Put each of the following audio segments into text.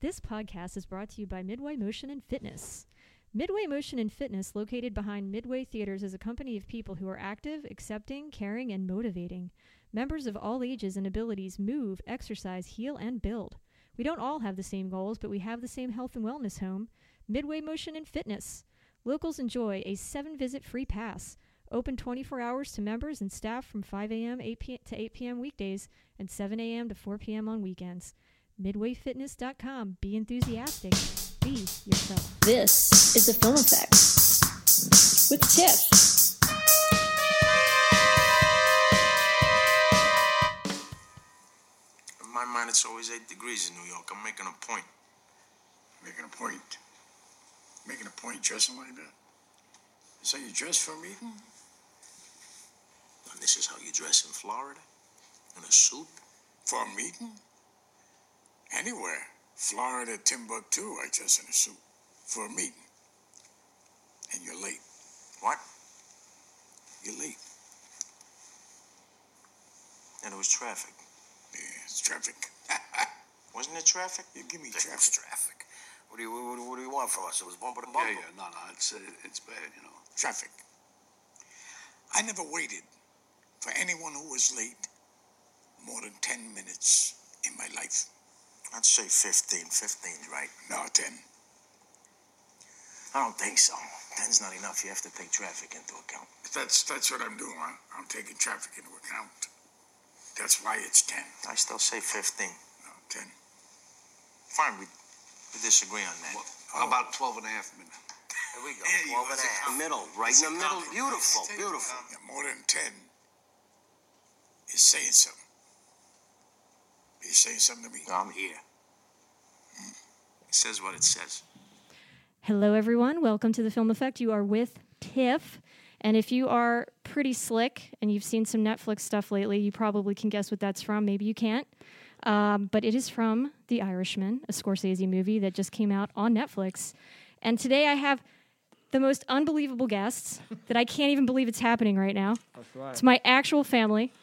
This podcast is brought to you by Midway Motion and Fitness. Midway Motion and Fitness, located behind Midway Theaters, is a company of people who are active, accepting, caring, and motivating. Members of all ages and abilities move, exercise, heal, and build. We don't all have the same goals, but we have the same health and wellness home. Midway Motion and Fitness. Locals enjoy a 7-visit free pass. Open 24 hours to members and staff from 5 a.m. to 8 p.m. weekdays and 7 a.m. to 4 p.m. on weekends. MidwayFitness.com. Be enthusiastic. Be yourself. This is the Film Effect with Tiff. In my mind, it's always 8 degrees in New York. I'm making a point. Making a point? Making a point dressing like that? Is that you dress for a meeting? And this is how you dress in Florida? In a suit? For a meeting? Anywhere. Florida, Timbuktu, I dress in a suit. For a meeting. And you're late. What? You're late. And it was traffic. Yeah, it's traffic. Wasn't it traffic? You give me It was traffic. traffic. What do you want from us? It was bumper to bumper. Yeah, no, it's bad, you know. Traffic. I never waited for anyone who was late more than 10 minutes in my life. I'd say 15. 15's right. No, 10. I don't think so. 10's not enough. You have to take traffic into account. That's what I'm doing. I'm taking traffic into account. That's why it's 10. I still say 15. No, 10. Fine, we disagree on that. Well, How about 12 and a half minutes? Here we go. There you 12 go. and a It's a half. Middle. Right in the middle. Beautiful. Beautiful. Yeah, more than 10 is saying something. Are you saying something to me? I'm here. It says what it says. Hello, everyone. Welcome to the Film Effect. You are with Tiff. And if you are pretty slick and you've seen some Netflix stuff lately, you probably can guess what that's from. Maybe you can't. But it is from The Irishman, a Scorsese movie that just came out on Netflix. And today I have the most unbelievable guests that I can't even believe it's happening right now. That's right. It's my actual family.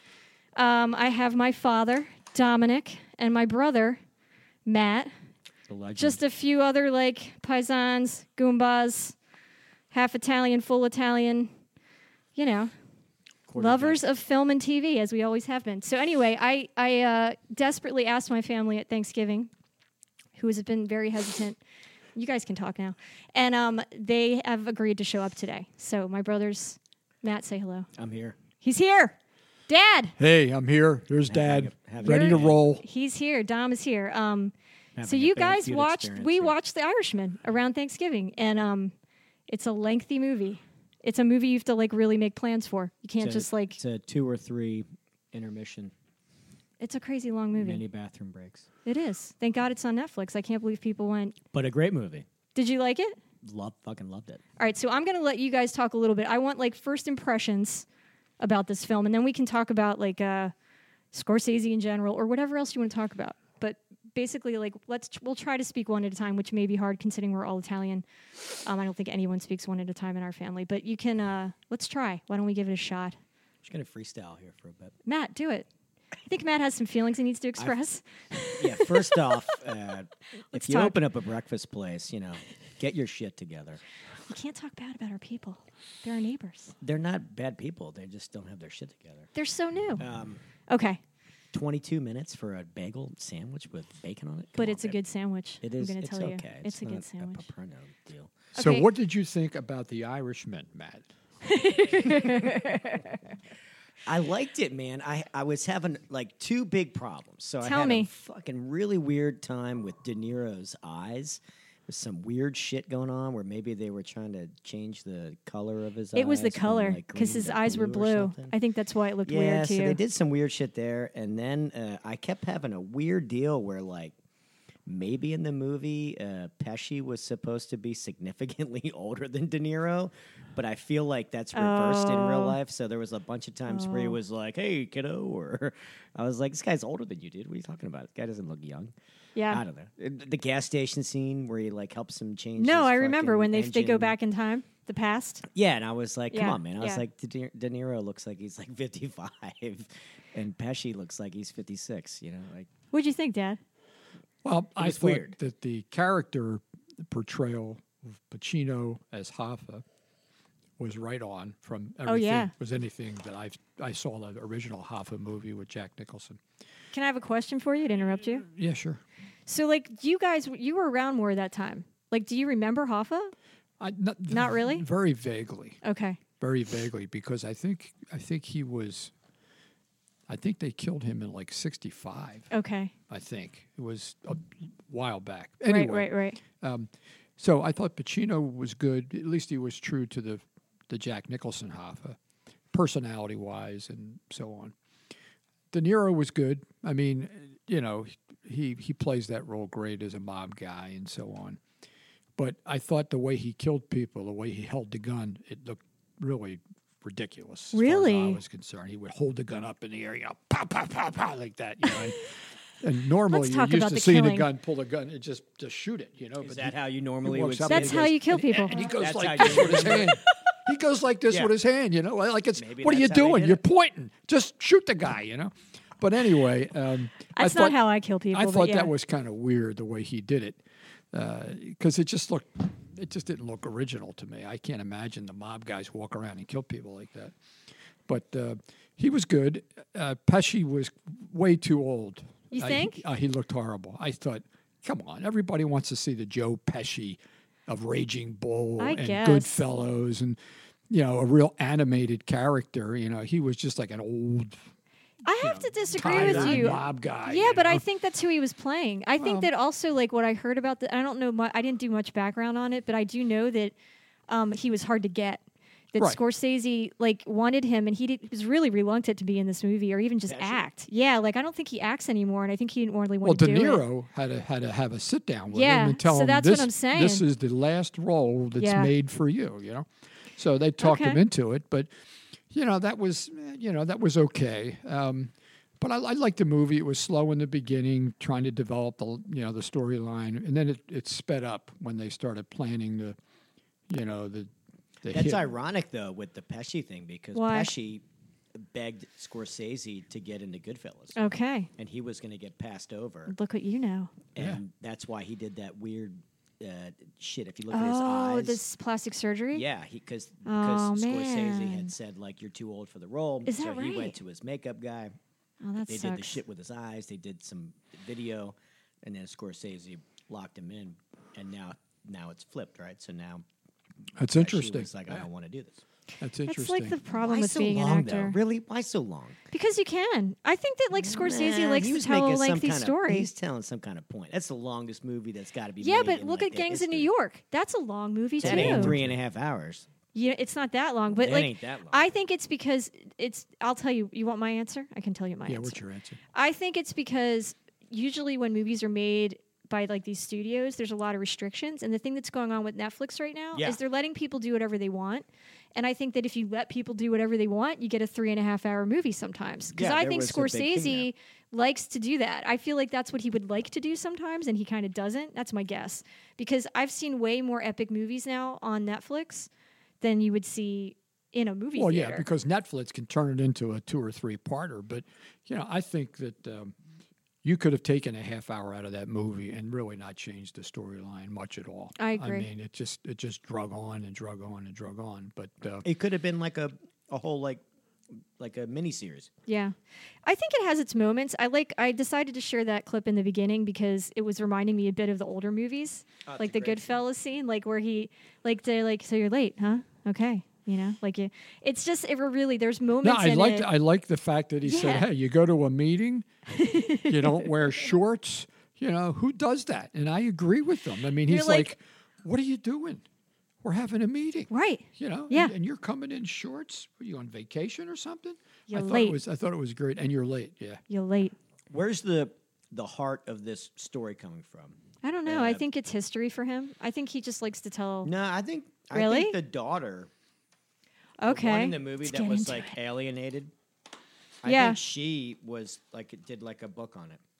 I have my father, Dominic, and my brother, Matt. The legend. Just a few other, like, paisans, goombas, half Italian, full Italian, you know, lovers of film and TV, as we always have been. So anyway, I desperately asked my family at Thanksgiving, who has been very hesitant. You guys can talk now. And they have agreed to show up today. So my brothers, Matt, say hello. I'm here. He's here. Dad. Hey, I'm here. There's Dad, Having ready to roll. He's here. Dom is here. So Having a you bad guys feud watched, experience we here. watched The Irishman around Thanksgiving. And it's a lengthy movie. It's a movie you have to, like, really make plans for. You can't just, like, It's a 2 or 3 intermission, it's a crazy long movie. many bathroom breaks. It is. Thank God it's on Netflix. I can't believe people went. But a great movie. Did you like it? Fucking loved it. All right, so I'm going to let you guys talk a little bit. I want, like, first impressions about this film, and then we can talk about, like, Scorsese in general or whatever else you want to talk about. But basically, like, we'll try to speak one at a time, which may be hard considering we're all Italian. I don't think anyone speaks one at a time in our family, but you can. Let's try. Why don't we give it a shot? Just gonna freestyle here for a bit. Matt, do it. I think Matt has some feelings he needs to express. Yeah. First off, Let's if you talk. open up a breakfast place, get your shit together. You can't talk bad about our people. They're our neighbors. They're not bad people. They just don't have their shit together. They're so new. Um, Okay, 22 minutes for a bagel sandwich with bacon on it. Come but on, it's a man. good sandwich. It is. I'm going to It's tell you. okay. It's a not good sandwich. A Paperno deal. So, Okay. what did you think about The Irishman, Matt? I liked it, man. I was having like 2 big problems. So I Tell had me. a fucking really weird time with De Niro's eyes. There's some weird shit going on where maybe they were trying to change the color of his eyes. It was the from, color like, because green his to eyes were or blue. something. I think that's why it looked Yeah, weird to so you. they did some weird shit there, and then I kept having a weird deal where like maybe in the movie Pesci was supposed to be significantly older than De Niro, but I feel like that's reversed in real Oh. life. So there was a bunch of times where he was like, "Hey, kiddo," or I was like, "This guy's older than you, dude. What are you talking about? This guy doesn't look young." Yeah. I don't know. The gas station scene where he like helps him change. No, his I remember fucking when they go engine. back in time, the past. Yeah, and I was like, come Yeah, on, man. I was yeah. like, De Niro looks like he's like 55, and Pesci looks like he's 56. Like What'd you think, Dad? Well, I was thought weird. that the character portrayal of Pacino as Hoffa was right on from everything. yeah. Was anything that I saw the original Hoffa movie with Jack Nicholson. Can I have a question for you to interrupt you? Yeah, sure. So, like, you guys, you were around more at that time. Like, do you remember Hoffa? Not really? Very vaguely. Okay. Very vaguely, because I think he was. I think they killed him in like 65. Okay. I think it was a while back. Anyway, Right. So I thought Pacino was good. At least he was true to the Jack Nicholson Hoffa, personality wise, and so on. De Niro was good. I mean, you know, he plays that role great as a mob guy and so on. But I thought the way he killed people, the way he held the gun, it looked really ridiculous. As far as Really? I was concerned, he would hold the gun up in the air, you know, pow, pow, pow, pow, like that. You know, and normally Let's you're talk used about to the seeing killing. a gun, pull a gun, and just shoot it. You know, Is that how you normally walks would? up see and That's it? how you kill people. and he goes That's like how this you with his remember. hand. He goes like this Yeah. with his hand, you know, like it's, Maybe what are you that's how they doing? did You're it. pointing. Just shoot the guy, you know. But anyway, That's not how I kill people. I but thought yeah. that was kind of weird the way he did it, because it just didn't look original to me. I can't imagine the mob guys walk around and kill people like that. But he was good. Pesci was way too old. You think? He looked horrible. I thought, come on, everybody wants to see the Joe Pesci of Raging Bull I and guess. Goodfellas and, you know, a real animated character. You know, he was just like an old I have to disagree with tired you. mob guy. Yeah, you but I know? think that's who he was playing. I think that also, like, what I heard about I don't know, I didn't do much background on it, but I do know that he was hard to get. That Right. Scorsese, like, wanted him, and he was really reluctant to be in this movie or even just Pesci? act. Yeah, like, I don't think he acts anymore, and I think he didn't really Well, want to De do it. Niro had to have a sit down with Yeah, him and tell so him that's this, what I'm saying. this is the last role that's Yeah. made for you. You know, so they talked him Okay. into it, but that was okay. But I liked the movie. It was slow in the beginning, trying to develop the storyline, and then it sped up when they started planning the That's hit. ironic though with the Pesci thing because Why? Pesci begged Scorsese to get into Goodfellas, Okay, and he was going to get passed over, look what you know. and that's why he did that weird shit. If you look at his Oh, eyes, this plastic surgery? yeah, because Oh, Scorsese man. had said like you're too old for the role, Is so that he right? went to his makeup guy. Oh, that They sucks. did the shit with his eyes. They did some video, and then Scorsese locked him in, and now it's flipped, right? So now That's Pesci interesting. was like, I don't want to do this. That's That's interesting. like the problem Why with so being long, an actor. though? Really? Why so long? Because you can. I think that like Scorsese Nah, likes he to was tell a making some lengthy kind of- story. He's telling some kind of point. That's the longest movie that's got to be Yeah, made but in, look like, at the Gangs of New history. York. That's a long movie That too. ain't 3.5 hours. Yeah, it's not that long, but That like ain't that long. I think it's because it's. I'll tell you. You want my answer? I can tell you my yeah, answer. what's your answer? I think it's because usually when movies are made by like these studios, there's a lot of restrictions, and the thing that's going on with Netflix right now Yeah. is they're letting people do whatever they want. And I think that if you let people do whatever they want, you get a 3.5 hour movie sometimes. Because Yeah, I there think was a big thing Scorsese likes to do that. I feel like that's what he would like to do sometimes, and he kind of doesn't. That's my guess. Because I've seen way more epic movies now on Netflix than you would see in a movie Well, theater. yeah, because Netflix can turn it into a 2 or 3 parter. But I think that you could have taken a half hour out of that movie and really not changed the storyline much at all. I agree. I mean, it just drug on and drug on and drug on. But It could have been like a whole like a miniseries. Yeah. I think it has its moments. I decided to share that clip in the beginning because it was reminding me a bit of the older movies. Oh, it's Like a the great Goodfellas scene, like where he they're like, so you're late, huh? Okay. It's just there's no, moments in it. I like the fact that he said, Yeah. "Hey, you go to a meeting, you don't wear shorts. Who does that?" And I agree with him. I mean, You're he's like- like, "What are you doing? We're having a meeting." Right. Yeah. and you're coming in shorts. Were you on vacation or something? You're I late. thought it was great, and you're late. Yeah, You're late. Where's the heart of this story coming from? I don't know. I think it's history for him. I think he just likes to tell. No, I think Really? the daughter, Okay. the one in the movie Let's that get was into like it. alienated. I Yeah. think she was like did like a book on it.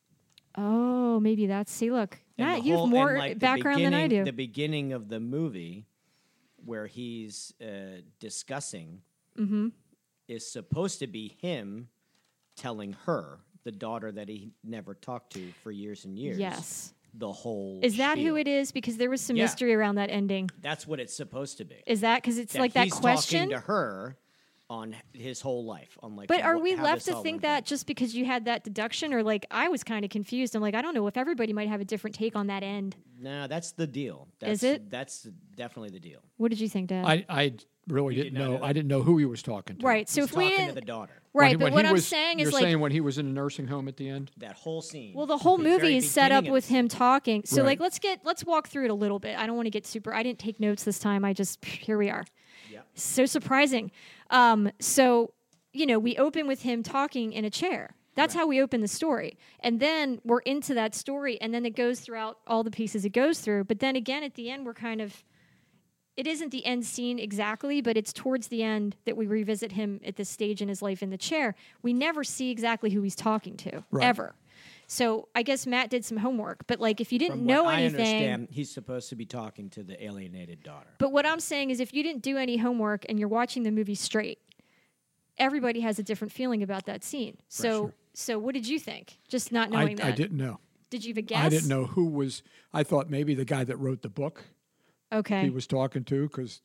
Oh, maybe that's. See, look, And Matt, the you have whole- and, more like, the background than I beginning- do. The beginning of the movie, where he's discussing, Mm-hmm. is supposed to be him telling her the daughter that he never talked to for years and years. Yes. The whole Is that who spiel. it is? Because there was some Yeah. mystery around that ending. That's what it's supposed to be. Is that because it's like that he's question? talking to her on his whole life. On like, But are we how left this to all think went that down. just because you had that deduction, or like I was kind of confused? I'm like, I don't know if everybody might have a different take on that end. No, that's the deal. Is it? That's definitely the deal. What did you think, Dad? I really You didn't did not know. know that? I didn't know who he was talking to. right. So He's if we talking to didn't, the daughter. right, When but he what I'm was- saying is you're like, saying when he was in the nursing home at the end. That whole scene. well, the whole the movie very is set up beginning of with the him talking. So Right. like, let's walk through it a little bit. I don't want to get super. I didn't take notes this time. I just here we are. Yep. So surprising. So we open with him talking in a chair. That's how we open the story. And then we're into that story, and then it goes throughout all the pieces it goes through. But then again, at the end, we're kind of, it isn't the end scene exactly, but it's towards the end that we revisit him at this stage in his life in the chair. We never see exactly who he's talking to, Right. ever. So I guess Matt did some homework. But like, if you didn't From know what anything. I understand, he's supposed to be talking to the alienated daughter. But what I'm saying is, if you didn't do any homework and you're watching the movie straight, everybody has a different feeling about that scene. So what did you think? Just not knowing that. I didn't know. Did you have a guess? I didn't know who was. I thought maybe the guy that wrote the book Okay. he was talking to, because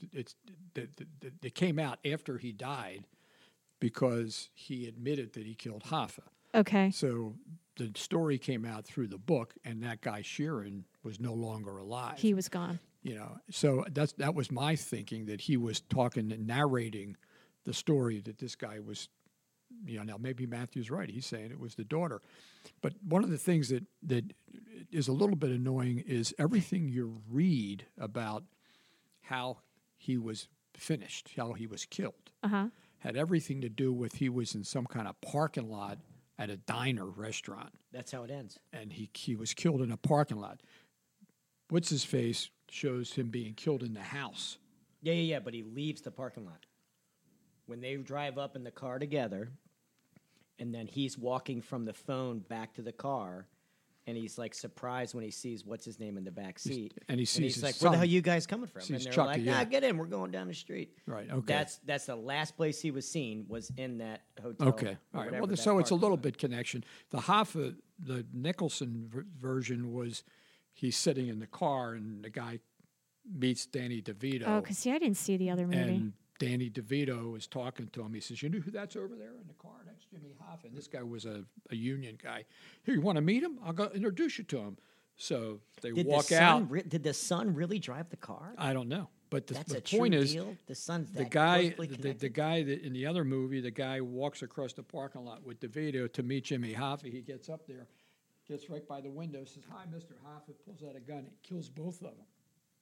it came out after he died, because he admitted that he killed Hoffa. Okay. So the story came out through the book, and that guy Sheeran was no longer alive. He was gone. So that was my thinking, that he was talking and narrating the story that this guy was. Now maybe Matthew's right. He's saying it was the daughter, but one of the things that is a little bit annoying is everything you read about how he was finished, how he was killed, had everything to do with he was in some kind of parking lot at a diner restaurant, That's how it ends. and he was killed in a parking lot. What's his face shows him being killed in the house. Yeah. But he leaves the parking lot. When they drive up in the car together, and then he's walking from the phone back to the car, and he's like surprised when he sees what's his name in the back seat, and he sees he's his like, son. "Where the hell you guys coming from?" Sees And they're Chucky, like, yeah. get in, we're going down the street." Right, okay. That's the last place he was seen, was in that hotel. Okay, or all right. whatever, Well, that so it's a parking little lot. bit connection. The Hoffa, the Nicholson version was he's sitting in the car and the guy meets Danny DeVito. Oh, because see, I didn't see the other movie. and Danny DeVito is talking to him. He says, "You know who that's over there in the car? That's Jimmy Hoffa." And this guy was a union guy. "Here, you want to meet him? I'll go introduce you to him." So they Did walk the out. son did the son really drive the car? I don't know, but That's the a true point is, deal. The son's the that guy, closely the connected? guy that in the other movie, the guy walks across the parking lot with DeVito to meet Jimmy Hoffa. He gets up there, gets right by the window, says, "Hi, Mr. Hoffa," pulls out a gun, and kills both of them.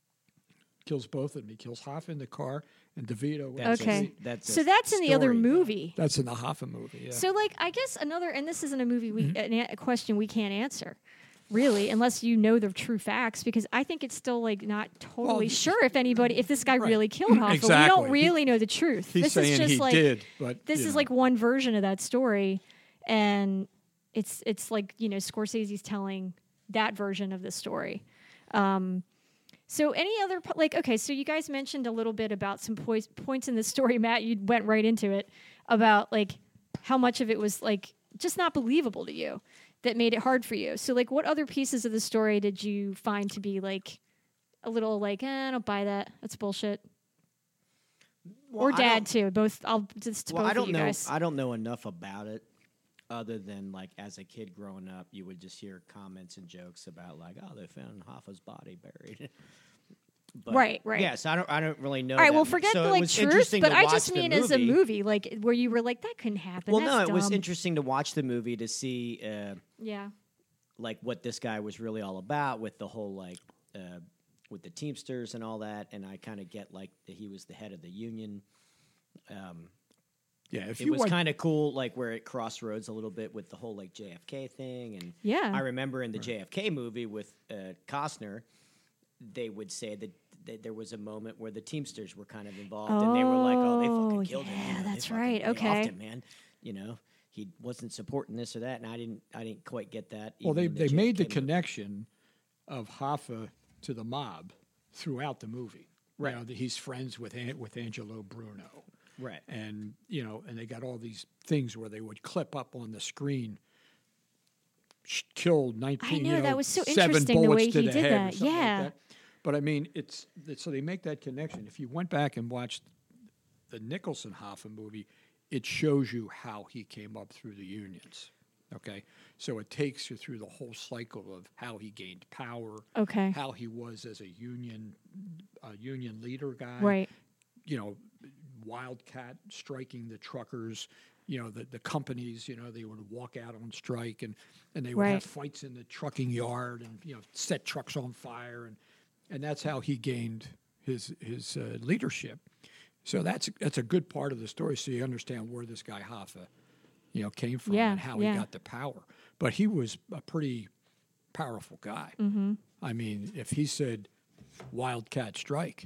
Kills both of them. He kills Hoffa in the car and DeVito. with the Okay. street. That's So a that's in the other story, though. movie. That's in the Hoffa movie. Yeah. So like, I guess another, and this isn't a movie Mm-hmm. a question we can't answer, really, unless you know the true facts, because I think it's still like not totally Well, sure if this guy right. really killed Hoffa. We Exactly. don't really know the truth. He's this saying is just he like did, but this you is know. like one version of that story, and it's like Scorsese's telling that version of the story. So any other okay? So you guys mentioned a little bit about some points in the story, Matt. You went right into it about like how much of it was like just not believable to you that made it hard for you. So like, what other pieces of the story did you find to be like a little like, I don't buy that. That's bullshit. Well, Or I Dad don't- too. Both. I'll just to Well, both I don't of you know. guys. I don't know enough about it, other than like as a kid growing up, you would just hear comments and jokes about like, "Oh, they found Hoffa's body buried." But, Right. Yes, I don't really know. All right, that well, much. forget so the it like was truth, interesting but to I watch just the mean as a movie, like where you were like, that couldn't happen. Well, That's no, it was dumb. interesting to watch the movie to see Yeah. like what this guy was really all about with the whole like with the Teamsters and all that, and I kind of get like that he was the head of the union. yeah, if It you was watch, kind of cool, like where it crossroads a little bit with the whole like JFK thing, and Yeah. I remember in the JFK movie with Costner, they would say that there was a moment where the Teamsters were kind of involved, and they were like, "Oh, they Oh, fucking killed him." yeah, you know, they that's fucking- right, they okay. offed him, man. You know, he wasn't supporting this or that, and I didn't quite get that. well, even they in made the JFK movie. connection of Hoffa to the mob throughout the movie. Right. That he's friends with Angelo Bruno. Right. And and they got all these things where they would clip up on the screen killed 19. I know, that was so 7 interesting the bullets way to he the did head or that. something like Yeah. that. But I mean, so they make that connection. If you went back and watched the Nicholson Hoffa movie, it shows you how he came up through the unions. Okay, so it takes you through the whole cycle of how he gained power, Okay. how he was as a union leader guy, Right. You know, wildcat striking the truckers. You know, the companies. You know, they would walk out on strike and they would Right. have fights in the trucking yard and set trucks on fire and that's how he gained his leadership. So that's a good part of the story. So you understand where this guy Hoffa, came from Yeah, and how yeah. he got the power. But he was a pretty powerful guy. Mm-hmm. I mean, if he said wildcat strike,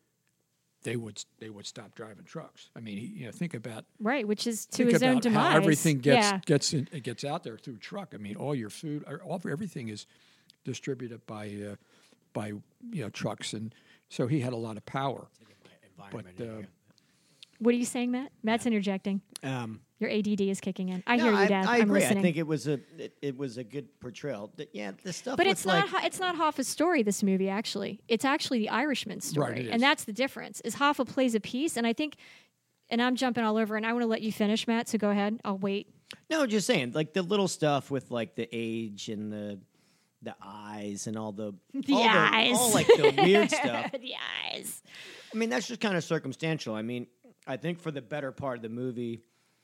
they would stop driving trucks. I mean, think about Right, which is to think his own about demise. how everything Yeah. gets out there through truck. I mean, all your food, everything is distributed by trucks, and so he had a lot of power. But What are you saying, Matt? Matt's interjecting. Your ADD is kicking in. I hear you, Dad. I I'm agree. listening. I think it was a good portrayal. The stuff. But with it's not it's not Hoffa's story. This movie actually, it's actually the Irishman's story, Right, it is. and that's the difference. Is Hoffa plays a piece, and I think, and I'm jumping all over, and I want to let you finish, Matt. So go ahead. I'll wait. No, just saying, like the little stuff with like the age and the eyes and all eyes. all like the weird stuff. The eyes. I mean, that's just kind of circumstantial. I mean, I think for the better part of the movie,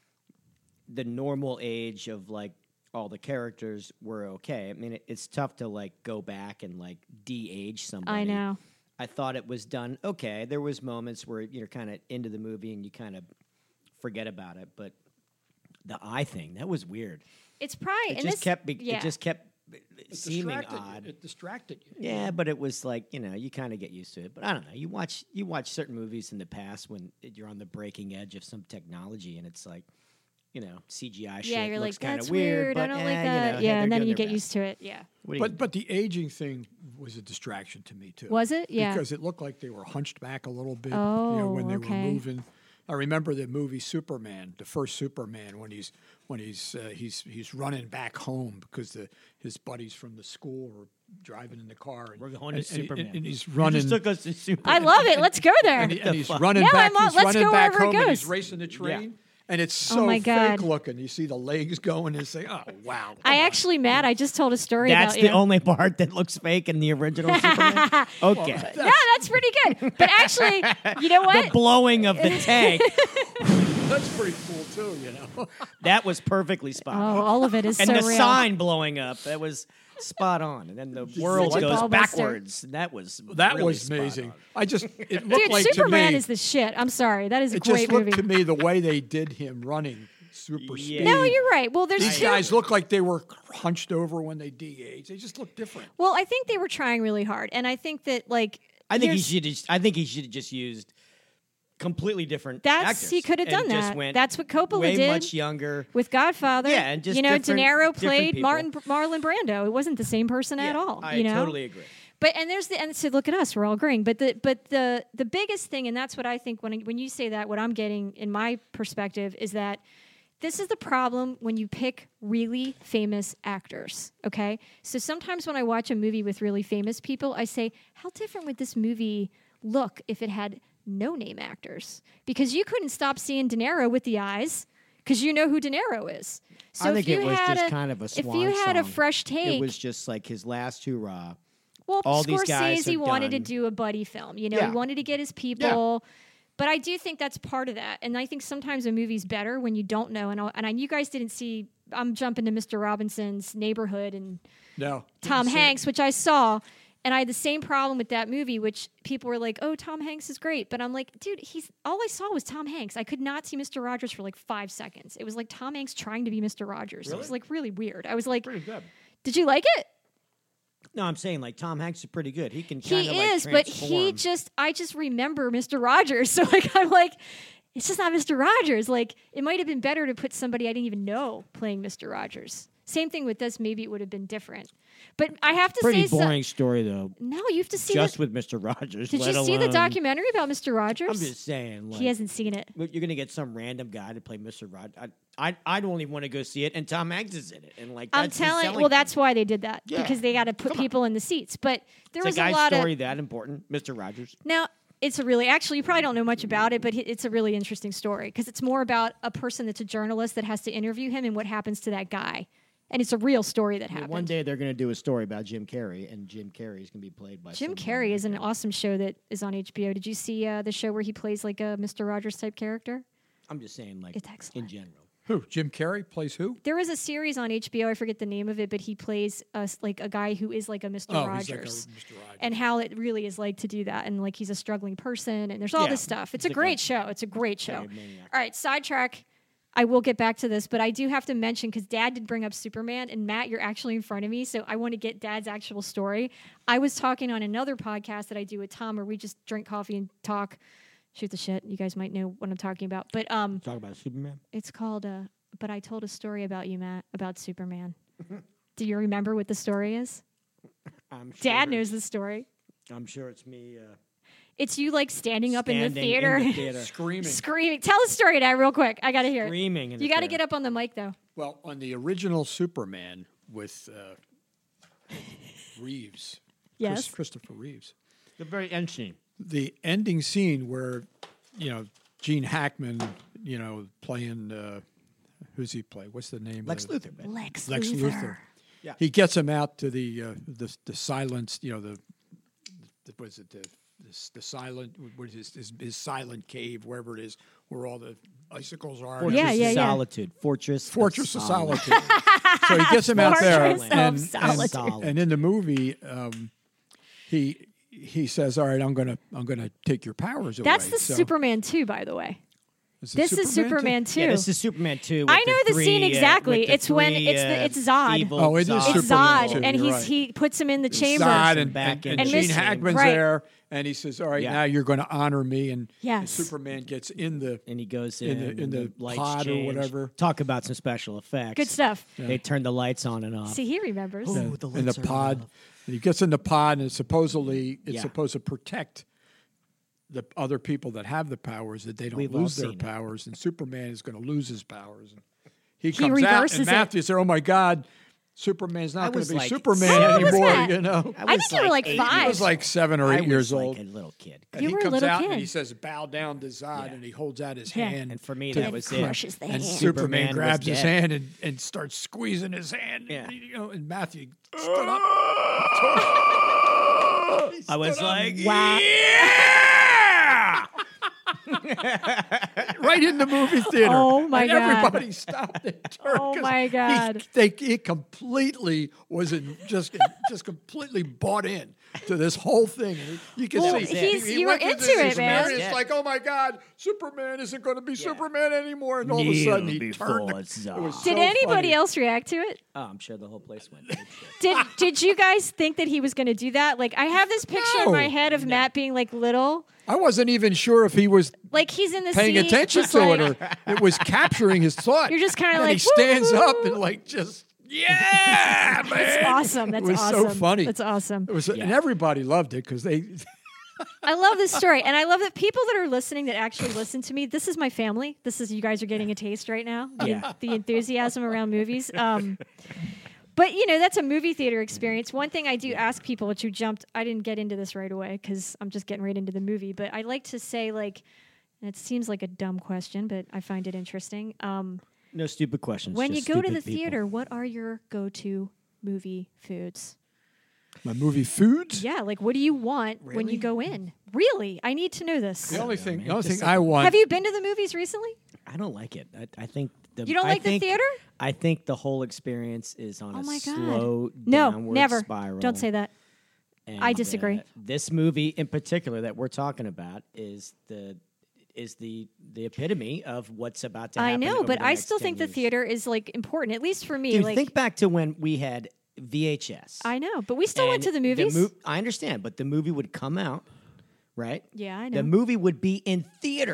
the normal age of like all the characters were okay. I mean, it's tough to like go back and like de-age somebody. I know. I thought it was done okay. There was moments where you're kind of into the movie and you kind of forget about it, but the eye thing, that was weird. It's probably It and just this, kept yeah. it just kept It seeming distracted odd. It distracted you. Yeah, but it was like, you kind of get used to it. But I don't know. You watch certain movies in the past when you're on the breaking edge of some technology and it's like, CGI shit Yeah, you're looks like, kind that's of weird. I But, don't like hey, that. hey, Yeah, they're and then doing you their get best. used to it. Yeah. What do you- But the aging thing was a distraction to me too. Was it? Yeah. Because it looked like they were hunched back a little bit. Oh, when they okay. were moving. I remember the movie Superman, the first Superman, when he's running back home because his buddies from the school were driving in the car. And, We're going to Superman. and he's You running. just took us to Superman. I love it. Let's go there. and he's fuck? running Yeah, back. I'm on- He's let's running go back wherever it home, and he's goes. racing the train. Yeah. And it's so my God. fake looking. You see the legs going and say, "Oh wow!" Matt, I just told a story That's about the you. only part that looks fake in the original Superman? Okay. Yeah, that's pretty good. But actually, you know The what? blowing of the tank, That's pretty cool too. that was perfectly spot Oh, on. all of it is And so the real. sign blowing up, that was spot on. And then the world Such a goes ball backwards. And that was That really was spot amazing. on. It looked Dude, like Superman to me. is the shit. I'm sorry. That is a It great just looked movie. to me the way they did him running super Yeah. speed. No, you're right. Well, there's These two. guys look like they were hunched over when they de-aged. They just look different. Well, I think they were trying really hard, and I think that like I think he here's- should have just used completely different That's actors. he could have and done just that. went That's what Coppola way did much younger. with Godfather. Yeah, and just De different- Niro different played people. Marlon Brando. It wasn't the same person at Yeah, all. I you know? totally agree. But and there's the and so look at us, we're all agreeing. But the biggest thing, and that's what I think when you say that, what I'm getting in my perspective is that this is the problem when you pick really famous actors. Okay, so sometimes when I watch a movie with really famous people, I say, how different would this movie look if it had no name actors? Because you couldn't stop seeing De Niro with the eyes. Because you know who De Niro is. So I think if you it was had just kind of a if swan you had a song. fresh take, It was just like his last hurrah. well, all these guys Scorsese have wanted to done. do a buddy film. You know, Yeah. he wanted to get his people. But I do think that's part of that. And I think sometimes a movie's better when you don't know. And you guys didn't see, I'm jumping to Mr. Robinson's Neighborhood and No. Tom didn't see it. Hanks, which I saw. And I had the same problem with that movie, which people were like, oh, Tom Hanks is great. But I'm like, dude, all I saw was Tom Hanks. I could not see Mr. Rogers for like 5 seconds. It was like Tom Hanks trying to be Mr. Rogers. It was like really weird. I was like, Pretty good. did you like it? No, I'm saying like Tom Hanks is pretty good. He can He kind of like is, but I just remember Mr. Rogers. So like I'm like, it's just not Mr. Rogers. Like it might have been better to put somebody I didn't even know playing Mr. Rogers. Same thing with this. Maybe it would have been different. But I have to Pretty say, boring story though. no, you have to see. Just with Mr. Rogers. Did let you see the alone- documentary about Mr. Rogers? I'm just saying. Like, He hasn't seen it. But you're gonna get some random guy to play Mr. Rogers. I don't even want to go see it, and Tom Hanks is in it, and like I'm that's the telling. selling Well, that's point. why they did that Yeah. because they got to put Come on. people in the seats. But there It's was a guy's lot story of that important, Mr. Rogers. now. It's a really actually you probably don't know much about it, but it's a really interesting story because it's more about a person that's a journalist that has to interview him and what happens to that guy, and it's a real story that happened. One day they're gonna do a story about Jim Carrey, and Jim Carrey is gonna be played by Jim someone Carrey is like an awesome show that is on HBO. Did you see the show where he plays like a Mr. Rogers type character? I'm just saying, like It's excellent. in general. Who? Jim Carrey plays who? There is a series on HBO. I forget the name of it, but he plays like a guy who is like a Mr. Oh, Rogers. he's like a Mr. Rogers. And how it really is like to do that, and like he's a struggling person, and there's all Yeah, this stuff. It's a like great a show. It's a great show. maniac. All right, sidetrack. I will get back to this, but I do have to mention because Dad did bring up Superman, and Matt, you're actually in front of me, so I want to get Dad's actual story. I was talking on another podcast that I do with Tom, where we just drink coffee and talk, shoot the shit. You guys might know what I'm talking about, but Talk about Superman. it's called. But I told a story about you, Matt, about Superman. Do you remember what the story is? I'm sure Dad knows the story. I'm sure it's me. It's you like standing up in the standing theater, in the theater, Screaming. screaming. Tell the story, Dad, real quick. I got to hear it. screaming. In the You got to theater. get up on the mic, though. Well, on the original Superman with Reeves, Yes. Christopher Reeves, The very end scene. the ending scene where, Gene Hackman, playing, who's he play? What's the name? Lex of Luthor. Man. Lex Lex Luthor. Yeah. He gets him out to the silence, the what is it, the silent, what is his silent cave, wherever it is, where all the icicles are. Fortress Yeah, yeah, of yeah. Solitude. Fortress Fortress of Solitude. So he gets him out there, Fortress of Solitude. and in the movie, he says, "All right, I'm gonna take your powers away." That's the So- Superman 2, by the way. Is it This is Superman 2. Yeah, this is Superman 2. I know the scene exactly. It's when it's Zod. evil Oh, it is It's Superman Zod, 2, and you're right. he puts him in the chamber. Zod and, back and, in and the Gene Mr. Hackman's Right. there, and he says, "All right, Yeah. now you're going to honor me." And Yes. Superman gets in the And he goes in in, the and the lights pod or change. whatever. Talk about some special effects. Good stuff. They turn the lights on and off. See, he remembers. Oh, the in the lights are pod. off. And he gets in the pod, and it's Yeah. supposed to protect the other people that have the powers, that they don't We've all lose their seen it. powers. And Superman is going to lose his powers. And he He comes out, reverses and it. Matthew says, "Oh my God, Superman's I not going was to be like Superman How old was anymore." Matt? You know, I think you were like 8 5. he was like 7 or 8 I was years like old. a little kid. And You he were a comes little out kid. and he says, "Bow down to Zod," Yeah. and he holds out his Yeah. hand. And for me, to- that was crushes it. the and hand. Superman was grabs his dead. hand and starts squeezing his hand. Yeah. And Matthew stood up. I was like, Wow. Yeah! Right in the movie theater. Oh, my and God. Everybody stopped and turned. Oh, 'cause my God. He completely was just completely bought in to this whole thing. And you can Well, see you were went through into this it, man. experience Yeah. like, oh my God, Superman isn't going to be Superman anymore, and all of a sudden he turned. It was so Did anybody funny. else react to it? Oh, I'm sure the whole place went. apeshit. Did you guys think that he was going to do that? Like, I have this picture in No. my head of Matt being like little, I wasn't even sure if he was like he's in the paying seat, attention just to like, it, or it was capturing his thought. You're just kinda And like, he stands "Woo-hoo." up and like just yeah, man. That's awesome. That's it was awesome. so funny. That's awesome. It was, and everybody loved it because they. I love this story, and I love that people that are listening that actually listen to me. This is my family. This is you guys are getting a taste right now. The enthusiasm around movies. But that's a movie theater experience. One thing I do ask people, which I didn't get into this right away because I'm just getting right into the movie. But I like to say, like, and it seems like a dumb question, but I find it interesting. No stupid questions. When you just go to stupid the people. theater, what are your go-to movie foods? My movie foods. Yeah, like what do you want when you go in? Really? I need to know this. The only thing, man. the only Just thing I want. Have you been to the movies recently? I don't like it. I think the You don't I like the think- theater? I think the whole experience is on Oh a my God. slow No, downward never. spiral. Don't say that. And, I disagree. This movie in particular that we're talking about is the epitome of what's about to I happen. know, over but the I next still 10 think the years. theater is like important, at least for me. Dude, like think back to when we had VHS. I know, but we still went And to the movies. I understand, but the movie would come out, right? Yeah, I know. The movie would be in theaters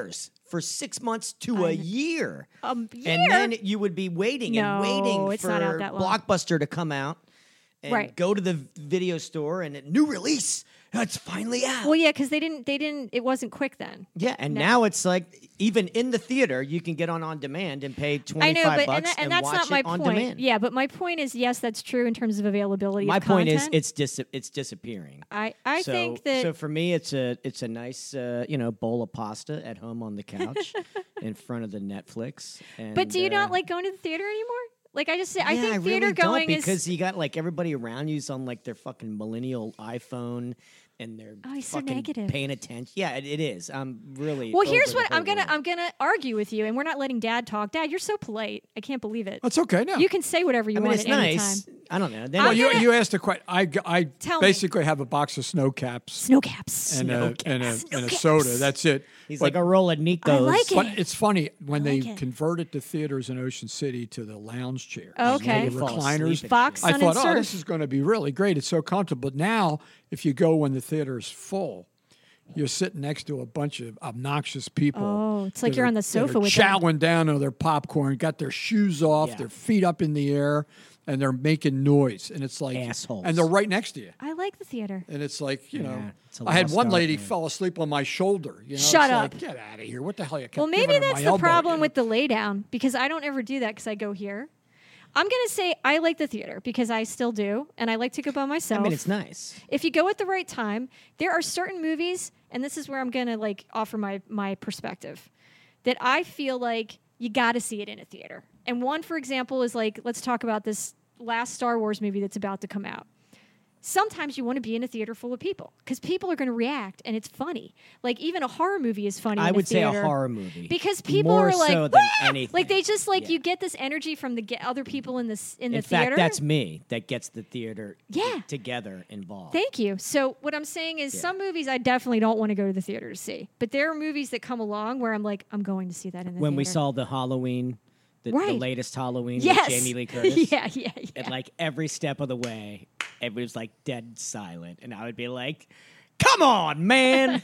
for 6 months to a year. year? And then you would be waiting and waiting it's for not out that long. Blockbuster to come out and go to the video store and a new release. It's finally out. Well, yeah, because they didn't. It wasn't quick then. Yeah, and now it's like even in the theater, you can get on demand and pay $25 I know, but bucks and that's watch not my it on point. demand. Yeah, but my point is, yes, that's true in terms of availability. My of point is, content. it's disappearing. I So- think that So for me, it's a nice bowl of pasta at home on the couch in front of the Netflix. And, But do you not like going to the theater anymore? Like I just say, I think theater really going don't because is. you got like everybody around you's on like their fucking millennial iPhone and they're he's so fucking negative. paying attention. Yeah, it is. I'm really Well, over here's the what whole I'm gonna world. argue with you, and we're not letting Dad talk. Dad, you're so polite. I can't believe it. That's okay. No, You can say whatever you I mean, want it's at any nice. time. I don't know. Then I'm well, gonna- you asked a question. I Tell me. basically have a box of snow caps Snow caps. and a caps. soda. That's it. he's But- like a roll of Nikos. I like it. But it's funny when they like it. converted the theaters in Ocean City to the lounge chairs. Okay. The You fall asleep recliners. and Fox, shit. I Sun, thought, and oh, Surf. this is going to be really great. It's so comfortable. But now, if you go when the theater is full, you're sitting next to a bunch of obnoxious people. Oh, it's like that you're are- on the that sofa are with them. chowing down on their popcorn, got their shoes off, Yeah. their feet up in the air, and they're making noise. And it's like Assholes. And they're right next to you. I like the theater. And it's like, it's a I had lost one art, lady man. fall asleep on my shoulder. Shut it's up. Like, get out of here. What the hell? You kept Well, maybe giving her that's my the elbow, problem you with the lay down because I don't ever do that because I go here. I'm going to say I like the theater because I still do, and I like to go by myself. I mean, it's nice. If you go at the right time, there are certain movies, and this is where I'm going to like offer my perspective, that I feel like you got to see it in a theater. And one, for example, is like, let's talk about this last Star Wars movie that's about to come out. Sometimes you want to be in a theater full of people because people are going to react and it's funny. Like even a horror movie is funny. I in would say a theater horror movie because people more are like, so than "Wah!" anything. Like they just like Yeah. you get this energy from the other people in the In theater. fact, that's me that gets the theater Yeah. together involved. Thank you. So what I'm saying is some movies I definitely don't want to go to the theater to see. But there are movies that come along where I'm like, I'm going to see that in the when theater. we saw the Halloween, the Right. latest Halloween yes. with Jamie Lee Curtis. yeah. And like every step of the way, it was like dead silent. And I would be like, come on, man.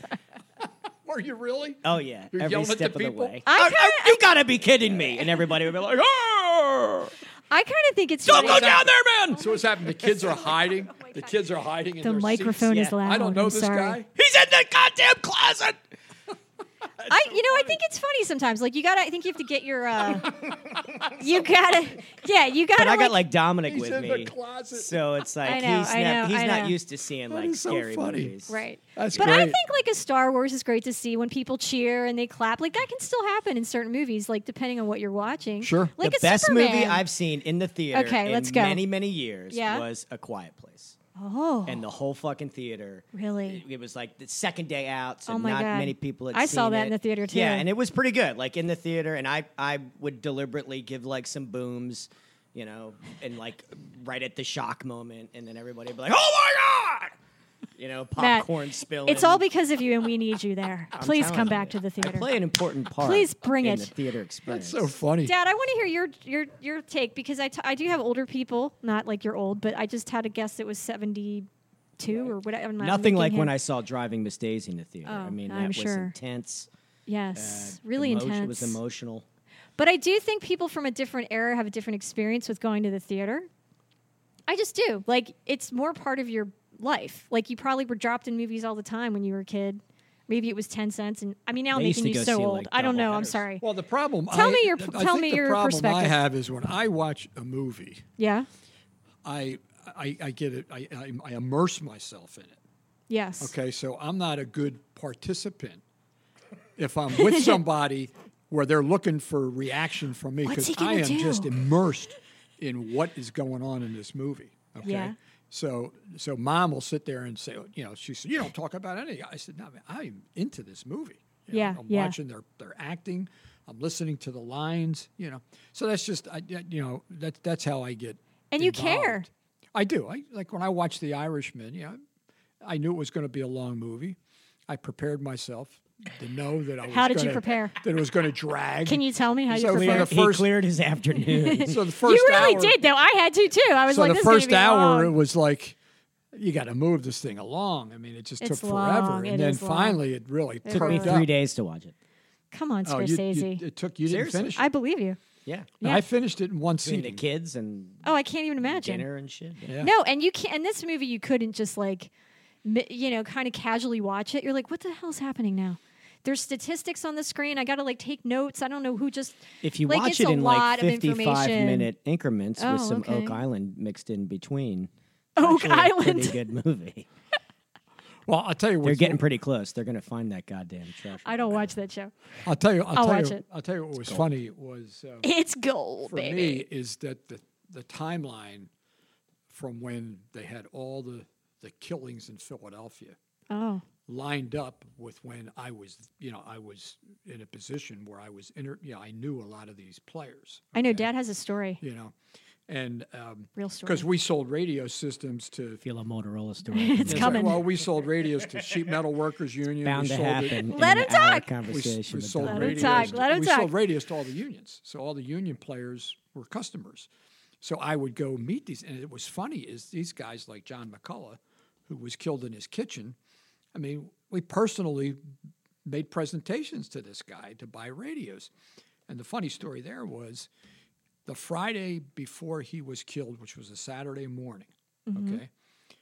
Were you really? Oh, yeah. You're every yelling at step the of the people? way. I You got to be kidding me. And everybody would be like, oh, I kind of think it's don't funny. go down there, man. So what's happening? The kids are hiding. The kids are hiding in The their microphone seats. is loud. I don't know I'm this sorry. guy. He's in the goddamn closet. I think it's funny sometimes. Like I think you have to get your you gotta But I got like Dominic He's with in me. the closet. So it's like I know, he's I know, he's I not know. used to seeing like is so scary funny. movies. right. That's But I great. think like a Star Wars is great to see when people cheer and they clap. Like that can still happen in certain movies, like depending on what you're watching. Sure. Like The a best Superman. movie I've seen in the theater Okay, in let's go. many, many years Yeah? was A Quiet Place. Oh, And the whole fucking theater. really? It was like the second day out, so Oh my not God. many people had I seen saw that it. in the theater, too. Yeah, and it was pretty good. Like in the theater, and I would deliberately give like some booms, and like right at the shock moment, and then everybody would be like, "Oh my god!" Matt, Popcorn spilling. It's all because of you, and we need you there. Please telling come you. back to the I theater. play an important part. Please bring in it. the theater experience. So funny. Dad, I want to hear your take because I do have older people, not like you're old, but I just had a guess it was 72 or whatever. I'm not Nothing like looking when here. I saw Driving Miss Daisy in the theater. Oh, I mean, I'm that was sure. intense. Yes, really It intense. was emotional. But I do think people from a different era have a different experience with going to the theater. I just do. Like, it's more part of your life. Like, you probably were dropped in movies all the time when you were a kid. Maybe it was 10 cents. And I mean, now I'm They used making to you go so see, old. like, I don't know. I'm doubleheaders. sorry. Well, the problem. Tell me your- I tell think me the your problem perspective. I have is when I watch a movie, Yeah? I get it. I immerse myself in it. Yes. Okay, so I'm not a good participant if I'm with somebody where they're looking for reaction from me What's he because I gonna am do? just immersed in what is going on in this movie. Okay. Yeah. So Mom will sit there and say, she said, "You don't talk about any." I said, "No, man, I'm into this movie. You know, Yeah, I'm yeah. watching their acting. I'm listening to the lines. So that's just that's how I get. And you involved. care. I do. I like when I watched The Irishman. I knew it was going to be a long movie. I prepared myself to know that I was. How did you gonna- prepare? That it was going to drag. Can you tell me how you So prepared? the He first- cleared his afternoon. So the first You really hour, did, though. I had to, too. I was So like, the this is gonna first be hour, long. it was like, you got to move this thing along. I mean, it just It's took forever, long. It and then is long. finally, it really Took me perked 3 up. days to watch it. Come on, Oh, you Scorsese. didn't Seriously? finish it? I believe you. Yeah. Yeah. I finished it in one Between the sitting. kids and Oh, I can't even imagine. dinner and shit. Yeah. Yeah. No, and you can't. In this movie, you couldn't just like, kind of casually watch it. You're like, what the hell's happening now? There's statistics on the screen. I got to like take notes. I don't know who just. If you like, watch it's it a in like lot of 55-minute increments Oh, with some okay. Oak Island mixed in between, Oak actually a Island. pretty good movie. Well, I'll tell you They're what's getting pretty close. They're gonna find that goddamn treasure. I don't watch that show. I'll tell you. I'll watch it. I'll tell you what was funny was It's gold, for baby. me is that the timeline from when they had all the killings in Philadelphia Oh, lined up with when I was in a position where I was I knew a lot of these players. I know. okay? Dad has a story. And Real story. because we sold radio systems to Feel a Motorola story. It's coming. Well, we sold radios to Sheet Metal Workers Union. Bound we to sold it- happen. Let in him an hour talk. Conversation. we with sold Don. Let him radios. talk, let him we talk. sold radios to all the unions, so all the union players were customers. So I would go meet these, and it was funny is these guys like John McCullough, who was killed in his kitchen. I mean, we personally made presentations to this guy to buy radios, and the funny story there was the Friday before he was killed, which was a Saturday morning. Okay,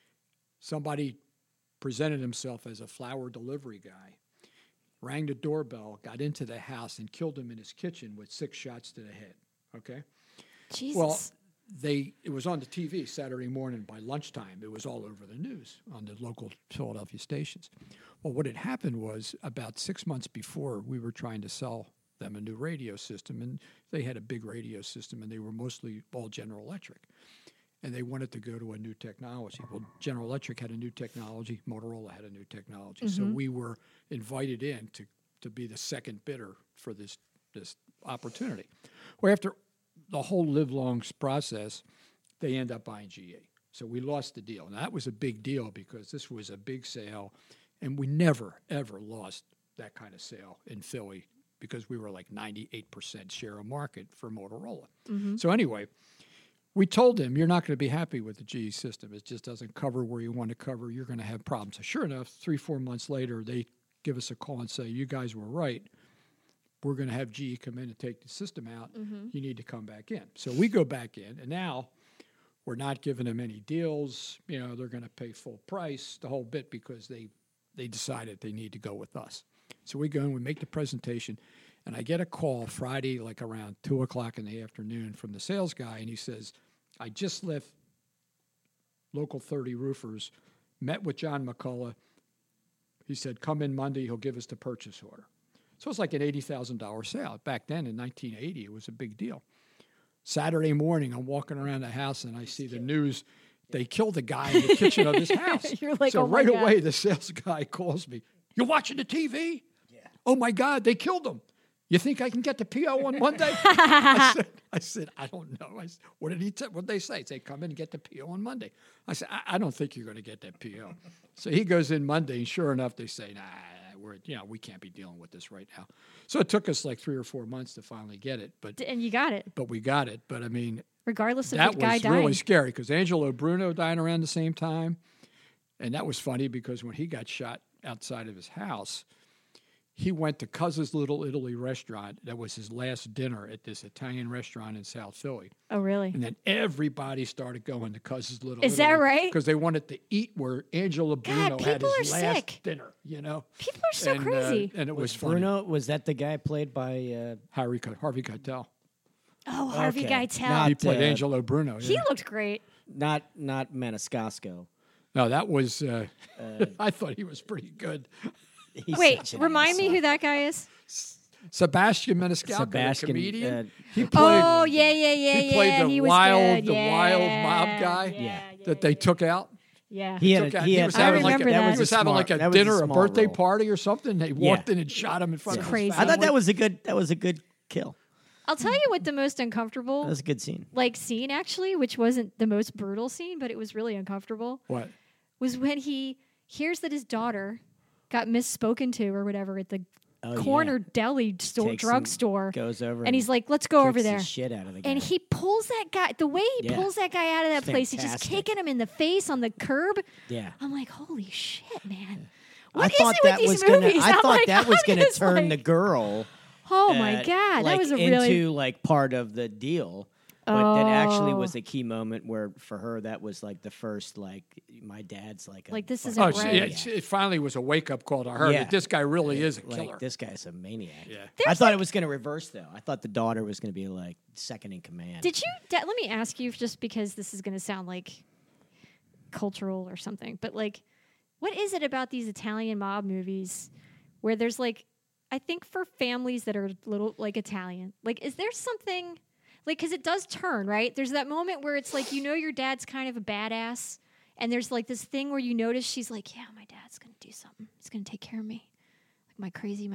somebody presented himself as a flower delivery guy, rang the doorbell, got into the house, and killed him in his kitchen with 6 shots to the head. Okay? Jesus. Well, it was on the TV Saturday morning by lunchtime. It was all over the news on the local Philadelphia stations. Well, what had happened was about 6 months before, we were trying to sell them a new radio system, and they had a big radio system, and they were mostly all General Electric. And they wanted to go to a new technology. Well, General Electric had a new technology. Motorola had a new technology. So we were invited in to be the second bidder for this opportunity. Well, after the whole live-long process, they end up buying GE. So we lost the deal. Now, that was a big deal because this was a big sale, and we never, ever lost that kind of sale in Philly because we were like 98% share of market for Motorola. So anyway, we told him, you're not going to be happy with the GE system. It just doesn't cover where you want to cover. You're going to have problems. So sure enough, 3-4 months later, they give us a call and say, you guys were right. We're going to have GE come in and take the system out. You need to come back in. So we go back in, and now we're not giving them any deals. They're going to pay full price, the whole bit, because they decided they need to go with us. So we go and we make the presentation, and I get a call Friday, like around 2 o'clock in the afternoon from the sales guy, and he says, I just left Local 30 Roofers, met with John McCullough. He said, come in Monday, he'll give us the purchase order. So it's like an $80,000 sale. Back then in 1980, it was a big deal. Saturday morning, I'm walking around the house, and I see the news. They killed a guy in the kitchen of his house. You're like, so oh my right God. away, the sales guy calls me. You're watching the TV? Yeah. Oh, my God, they killed him. You think I can get the PO on Monday? I said, I don't know. I said, what did they say? They come in and get the PO on Monday. I said, I don't think you're going to get that PO. So he goes in Monday, and sure enough, they say, nah, we can't be dealing with this right now. So it took us like 3 or 4 months to finally get it. And you got it. But we got it. But I mean, Regardless of that the guy was dying. really scary because Angelo Bruno died around the same time. And that was funny because when he got shot outside of his house, he went to Cuz's Little Italy restaurant. That was his last dinner at this Italian restaurant in South Philly. Oh, really? And then everybody started going to Cuz's Little Is Italy. that right? Because they wanted to eat where Angelo Bruno had people his are last sick. dinner, People are so crazy. And it was funny. Bruno, was that the guy played by? Harvey Keitel. Oh, Harvey Okay. Keitel. Not- He played uh, Angelo Bruno. He Yeah. looked great. Not Maniscalco. No, that was. I thought he was pretty good. He's Wait, such an remind me asshole. who that guy is. Sebastian Maniscalco, Sebastian, the comedian. uh, He played. Oh, yeah. He played the he was wild, good. the wild mob guy Yeah. that they took out. Yeah. He had Took a, out- he he had was I having like remember a, that. he was having like that a was dinner, a small birthday role. party or something. They walked in and shot him in front of his crazy. family. I thought that was a good kill. I'll tell you what the most uncomfortable That was a good scene. scene actually, which wasn't the most brutal scene, but it was really uncomfortable, What? was when he hears that his daughter got misspoken to or whatever at the Oh, corner yeah. deli store, Takes drugstore. goes over And he's like, let's go over tricks the there. shit out of the guy. And he pulls that guy, the way he Yeah. pulls that guy out of that place, he's just Fantastic. kicking him in the face on the curb. yeah. I'm like, holy shit, man. I What is thought it with that these was gonna. movies? I I'm thought like, that was I'm gonna just turn like- the girl Oh my God, that like was a into really like part of the deal. But that actually was a key moment where, for her, that was like the first, like, my dad's like, This fucking isn't Oh, right. it finally was a wake up call to her Yeah. that this guy really is a like, killer. this guy's a maniac. Yeah. I thought it was going to reverse, though. I thought the daughter was going to be like second in command. Did you? Let me ask you, just because this is going to sound like cultural or something, but like, what is it about these Italian mob movies where there's like, I think for families that are little like Italian, like, is there something like, because it does turn, right? There's that moment where it's like, your dad's kind of a badass, and there's like this thing where you notice she's like, yeah, my dad's going to do something. He's going to take care of me, like my crazy,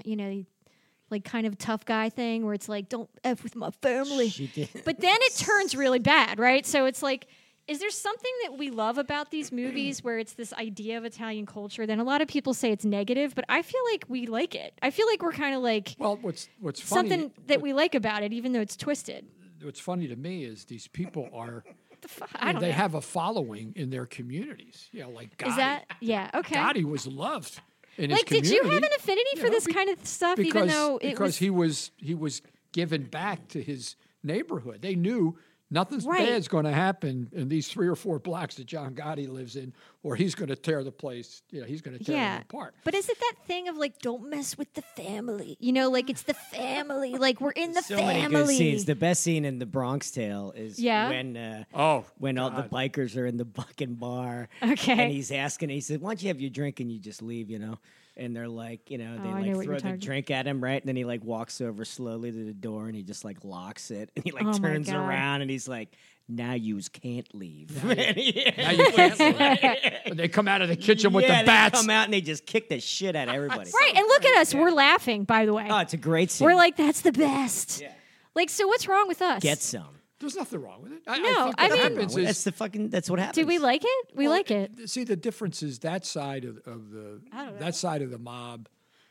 like kind of tough guy thing where it's like, don't F with my family. She did. But then it turns really bad, right? So it's like, is there something that we love about these movies where it's this idea of Italian culture? Then a lot of people say it's negative, but I feel like we like it. I feel like we're kind of like Well, what's funny, something that we like about it, even though it's twisted. what's funny to me is these people are I don't they know. have a following in their communities. Like Gotti. Is that okay? Gotti was loved in his Like, did community. you have an affinity for this kind of stuff, even though it because was he was given back to his neighborhood. They knew nothing's Right. bad's going to happen in these 3 or 4 blocks that John Gotti lives in, or he's going to tear the place. He's going to tear it apart. But is it that thing of like, don't mess with the family? Like it's the family. Like we're in the so family. many good scenes. The best scene in the Bronx Tale is Yeah? when when all the God. bikers are in the fucking bar. Okay. And he said, why don't you have your drink and you just leave, And they're like, they I know like what you're throw the talking- drink at him, right? And then he like walks over slowly to the door and he just like locks it. And he like Oh my turns God. around and he's like, now yous can't leave. Now you can't leave. They come out of the kitchen with Yeah, the bats. They come out and they just kick the shit out of everybody. Right, and look at us. We're laughing, by the way. Oh, it's a great scene. We're like, that's the best. Yeah. Like, so what's wrong with us? Get some. There's nothing wrong with it. No, think I what mean- happens is That's what happens. Do we like it? We like it. See, the difference is that side of the I don't know. that side of the mob,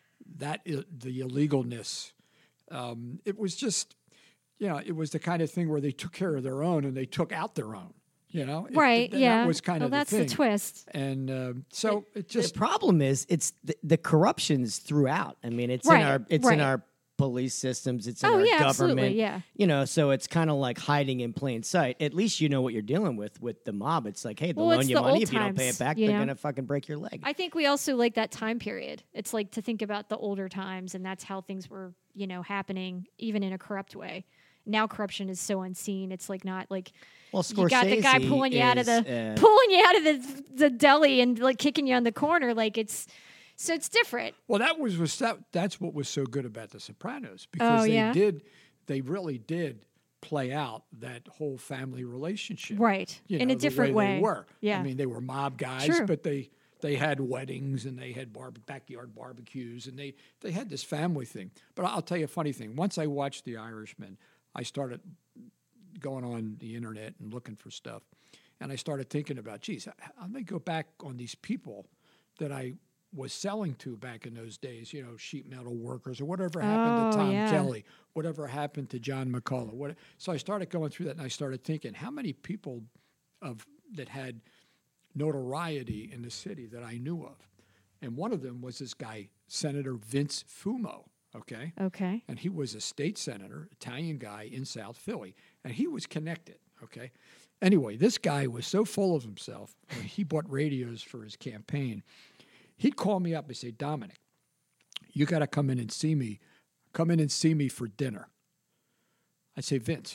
the illegalness. It was just, it was the kind of thing where they took care of their own and they took out their own. Right, yeah. That was kind well, of that's the thing. the twist. And so it The just problem is it's the corruption's throughout. I mean, it's Right, in right. our police systems. It's in Oh, our yeah, government. absolutely, yeah. So it's kind of like hiding in plain sight. At least you know what you're dealing with the mob. It's like, hey, they'll Well, loan it's you the money. old If you don't pay times, it back, you they're know? gonna fucking break your leg. I think we also like that time period. It's like to think about the older times, and that's how things were, happening, even in a corrupt way. Now corruption is so unseen. It's like not like Well, you got the guy Scorsese pulling you out of is, the deli and like kicking you on the corner. Like it's different. well, that's what was so good about The Sopranos because Oh, yeah? they really did play out that whole family relationship, Right. In a the different way. They were. Yeah. I mean, they were mob guys, True. but they had weddings and they had backyard barbecues and they had this family thing. But I'll tell you a funny thing. Once I watched The Irishman, I started going on the internet and looking for stuff, and I started thinking about, geez, I may go back on these people that I was selling to back in those days, sheet metal workers or whatever happened to Oh, Tom yeah. Kelly, whatever happened to John McCullough. So I started going through that and I started thinking, how many people that had notoriety in the city that I knew of? And one of them was this guy, Senator Vince Fumo, okay? Okay. And he was a state senator, Italian guy in South Philly, and he was connected, okay? Anyway, this guy was so full of himself, when he bought radios for his campaign. He'd call me up and say, Dominic, you got to come in and see me. Come in and see me for dinner. I'd say, Vince,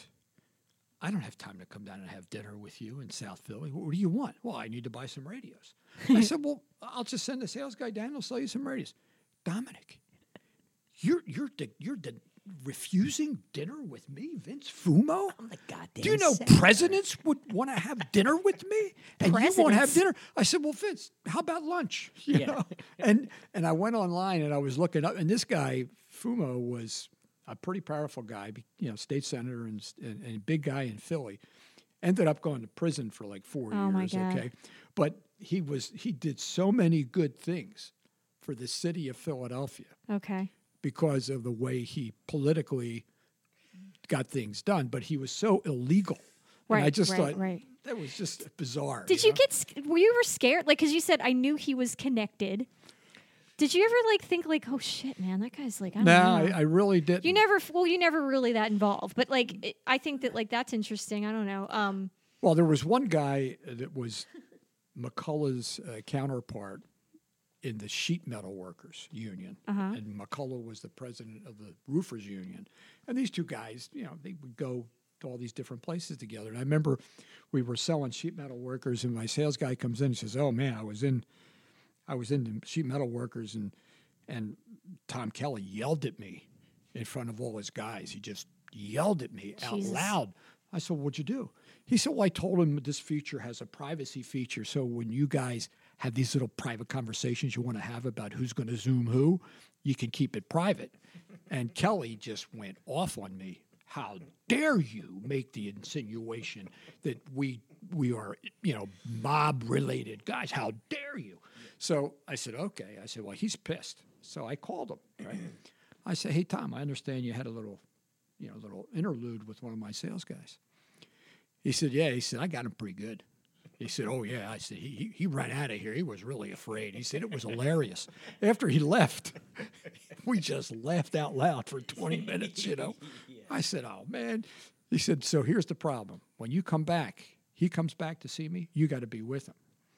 I don't have time to come down and have dinner with you in South Philly. What do you want? Well, I need to buy some radios. I said, well, I'll just send the sales guy down. He'll sell you some radios. Dominic, you're refusing dinner with me, Vince Fumo? I'm the goddamn Do you know senator. presidents would want to have dinner with me, and you won't have Presidents? dinner? I said, "Well, Vince, how about lunch?" You know? And I went online and I was looking up, and this guy Fumo was a pretty powerful guy, state senator and big guy in Philly. Ended up going to prison for like 4 Oh, my years. God. Okay, but he did so many good things for the city of Philadelphia Okay. because of the way he politically got things done, but he was so illegal. And I Right, just right, thought right. that was just bizarre. Did you know? were you ever scared? Like, because you said, I knew he was connected. Did you ever like think like, oh shit, man, that guy's like, I don't No, know. I really didn't. You never really that involved. But like, I think that like that's interesting. I don't know. Well, there was one guy that was McCullough's counterpart in the sheet metal workers union, and McCullough was the president of the roofers union. And these two guys, you know, they would go to all these different places together. And I remember we were selling sheet metal workers, and my sales guy comes in and says, "Oh man, I was in the sheet metal workers, and Tom Kelly yelled at me in front of all his guys. He just yelled at me out Jesus. loud." I said, "What'd you do?" He said, "Well, I told him this feature has a privacy feature, so when you guys have these little private conversations you want to have about who's going to Zoom who, you can keep it private." And Kelly just went off on me. "How dare you make the insinuation that we are, you know, mob-related guys? How dare you?" So I said, "Okay." I said, "Well, he's pissed." So I called him. Right? I said, "Hey, Tom, I understand you had a little interlude with one of my sales guys." He said, "Yeah." He said, "I got him pretty good." He said, "Oh, yeah." I said, he ran out of here. He was really afraid. He said it was hilarious. After he left, we just laughed out loud for 20 minutes, you know. I said, "Oh, man." He said, "So here's the problem. When you come back, he comes back to see me, you got to be with him."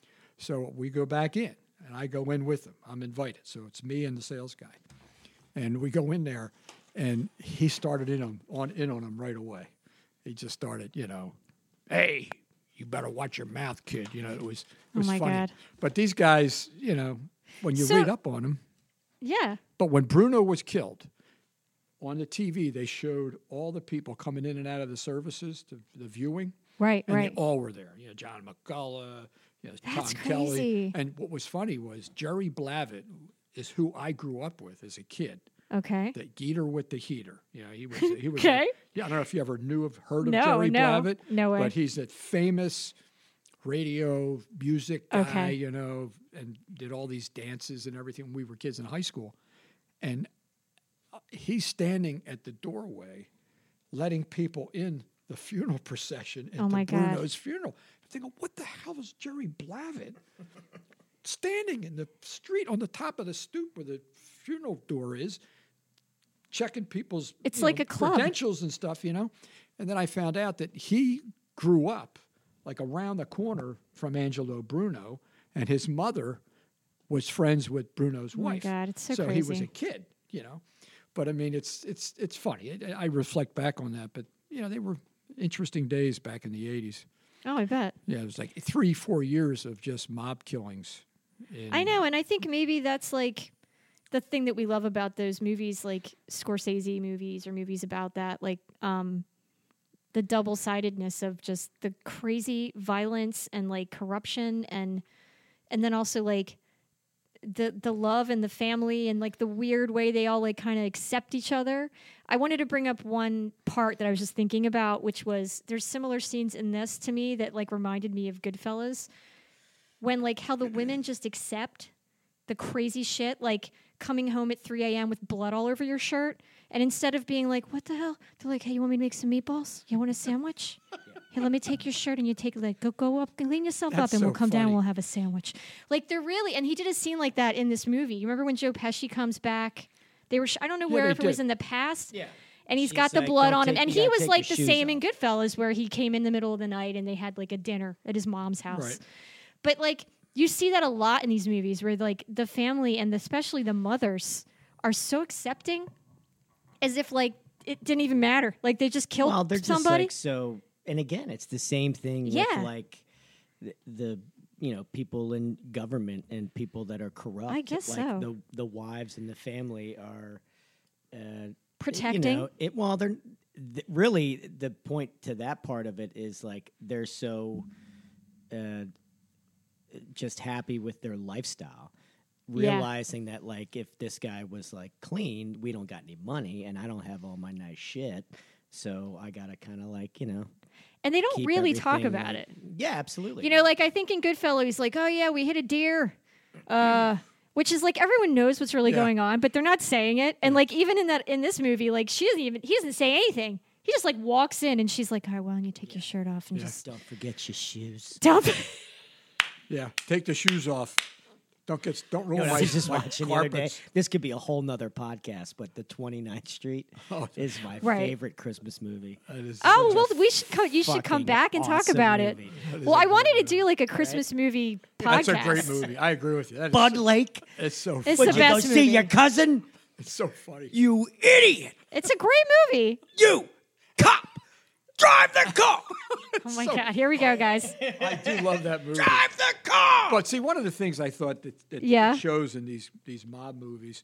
So we go back in, and I go in with him. I'm invited. So it's me and the sales guy. And we go in there, and he started in on him right away. He just started, you know, "Hey, you better watch your mouth, kid." You know, it was Oh my funny. God. But these guys, you know, when you So- read up on them, Yeah. but when Bruno was killed, on the TV, they showed all the people coming in and out of the services, to the viewing, Right. and Right. they all were there. You know, John McCullough, you know, That's Tom Kelly. crazy. And what was funny was Jerry Blavat is who I grew up with as a kid. Okay. The Geeter with the heater. You know, he was Okay. I don't know if you ever heard of No, Jerry no. Blavat. No way. But he's that famous radio music guy, Okay. you know, and did all these dances and everything when we were kids in high school. And he's standing at the doorway letting people in the funeral procession at Oh my God. Bruno's funeral. I'm thinking, what the hell is Jerry Blavat standing in the street on the top of the stoop where the funeral door is, checking people's It's like a club. credentials and stuff, you know? And then I found out that he grew up like around the corner from Angelo Bruno, and his mother was friends with Bruno's Oh my wife. God, it's so he was crazy. a kid, you know? But I mean, it's funny. I reflect back on that, but you know, they were interesting days back in the 80s. Oh, I bet. Yeah, it was like 3-4 years of just mob killings. I know, and I think maybe that's like the thing that we love about those movies, like Scorsese movies or movies about that, like the double-sidedness of just the crazy violence and like corruption, and then also like the love and the family and like the weird way they all like kind of accept each other. I wanted to bring up one part that I was just thinking about, which was there's similar scenes in this to me that like reminded me of Goodfellas, when like how the women just accept the crazy shit, like coming home at 3 a.m. with blood all over your shirt, and instead of being like, "What the hell?" they're like, "Hey, you want me to make some meatballs? You want a sandwich? Hey, let me take your shirt," and you take like go up, clean yourself That's up, and we'll so come down. funny. We'll have a sandwich. Like they're really, and he did a scene like that in this movie. You remember when Joe Pesci comes back? They were, I don't know Yeah, where they if it was did. in the past. Yeah. And he's She's got the like, blood "Don't on him. take- And you he gotta was take like your the shoes same in off." Goodfellas, where he came in the middle of the night and they had like a dinner at his mom's house. Right. But like you see that a lot in these movies where like the family and especially the mothers are so accepting, as if like it didn't even matter. Like they just killed Well, they're just somebody. like so. And again, it's the same thing Yeah. with like the you know, people in government and people that are corrupt. I guess like so. The wives and the family are Protecting. You know, they're really the point to that part of it is like they're so just happy with their lifestyle. Yeah. Realizing that, like, if this guy was like clean, we don't got any money, and I don't have all my nice shit, so I gotta kind of like, you know, And they don't keep really talk everything, about like- it. Yeah, absolutely. You know, like I think in Goodfellas, he's like, "Oh yeah, we hit a deer," which is like everyone knows what's really Yeah. going on, but they're not saying it. And like even in this movie, like he doesn't say anything. He just like walks in, and she's like, "All right, why don't you take your shirt off and Yeah. just Don't forget your shoes. dump." Yeah, take the shoes off. Don't You ruin know, I my, was just my watching the other day. carpets. This could be a whole nother podcast, but the 29th Street is my Right. favorite Christmas movie. That is Oh, such a well, we should you should come fucking back and talk awesome about it. movie. Well, I wanted to do like a Christmas movie podcast. That's a great movie. I agree with you. That is Bud so, Lake. it's so It's funny. the You go best see movie. your cousin? It's so funny. You idiot! It's a great movie. You cop! Drive the car! Oh my God. Here we go, guys. I do love that movie. Drive the car! But see, one of the things I thought that Yeah. it shows in these mob movies,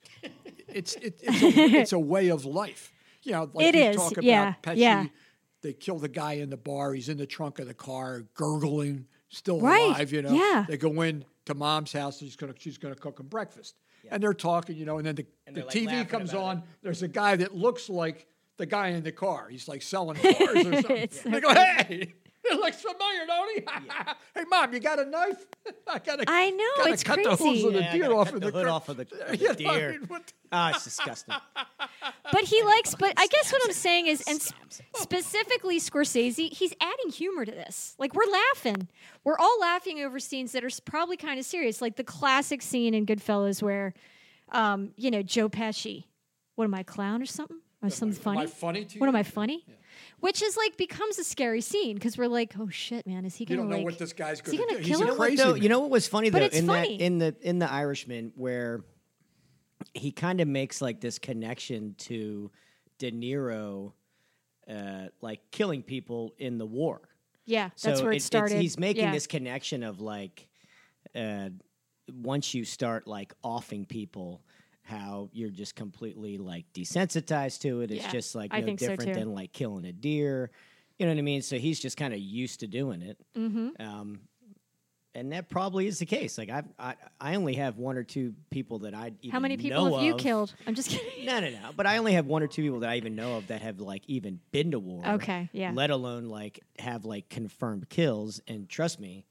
it's a way of life. You know, like It you is, talk about yeah, Pesci, yeah. they kill the guy in the bar. He's in the trunk of the car, gurgling, still Right, alive. You know, yeah. They go in to mom's house. She's gonna cook him breakfast, and they're talking. You know, and then the they're, like, TV laughing comes about on. it. There's a guy that looks like the guy in the car. He's like selling cars or something. It's so They go, hey. It looks familiar, don't he? Hey, Mom, you got a knife? I know, gotta it's cut the hooves crazy. of the Yeah, I deer gotta off cut of the hood car. off of the You know, I deer. mean, what- Oh, it's disgusting. But he likes, but I guess what I'm saying is, and specifically Scorsese, he's adding humor to this. Like, we're laughing. We're all laughing over scenes that are probably kind of serious. Like the classic scene in Goodfellas where, Joe Pesci, what am I, clown or something? Or something funny? Am I funny to you? What am I, funny? Which is like, becomes a scary scene because we're like, oh shit, man, is he You going to don't know like, what this guy's is he going to gonna do. He's kill a him? crazy Though, man. you know what was funny But though it's in funny. that in the Irishman where he kind of makes like this connection to De Niro, like killing people in the war. Yeah, that's So where it it's- started. He's making Yeah. this connection of like, once you start like offing people, how you're just completely like desensitized to it. It's Yeah, just like I no think so, different too. than like killing a deer. You know what I mean? So he's just kind of used to doing it. Mm-hmm. And that probably is the case. Like I only have one or two people that I even How many people know have you of. killed? I'm just kidding. No. But I only have one or two people that I even know of that have like even been to war. Okay, yeah. Let alone like have like confirmed kills. And trust me,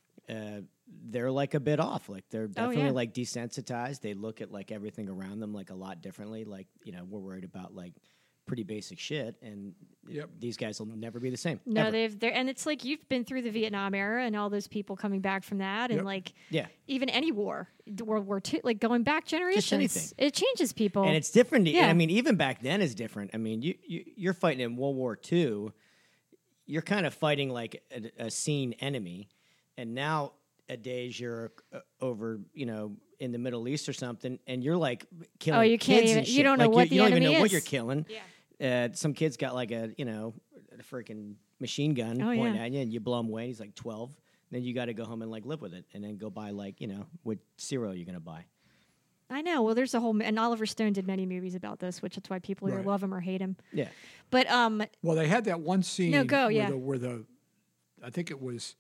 they're like a bit off. Like they're definitely yeah. like desensitized. They look at like everything around them like a lot differently. Like, we're worried about like pretty basic shit, and Yep. these guys will never be the same. No, ever. they're and it's like you've been through the Vietnam era and all those people coming back from that, and Yep. like Yeah. even any war, World War II, like going back generations, anything. it changes people. And it's different. Yeah. I mean, even back then is different. I mean, you're fighting in World War II. You're kind of fighting like a seen enemy, and nowadays you're over, in the Middle East or something, and you're like killing. you can't kids even- and you shit. don't know Like, what you the don't even enemy know what is. you're killing. Yeah. Some kid's got like a freaking machine gun Oh, pointing yeah. at you, and you blow him away. He's like 12. Then you got to go home and like live with it, and then go buy like what cereal you're gonna buy. I know. Well, there's a whole and Oliver Stone did many movies about this, which is why people either Right. love him or hate him. Yeah. But Well, they had that one scene. No, go, where yeah. the I think it was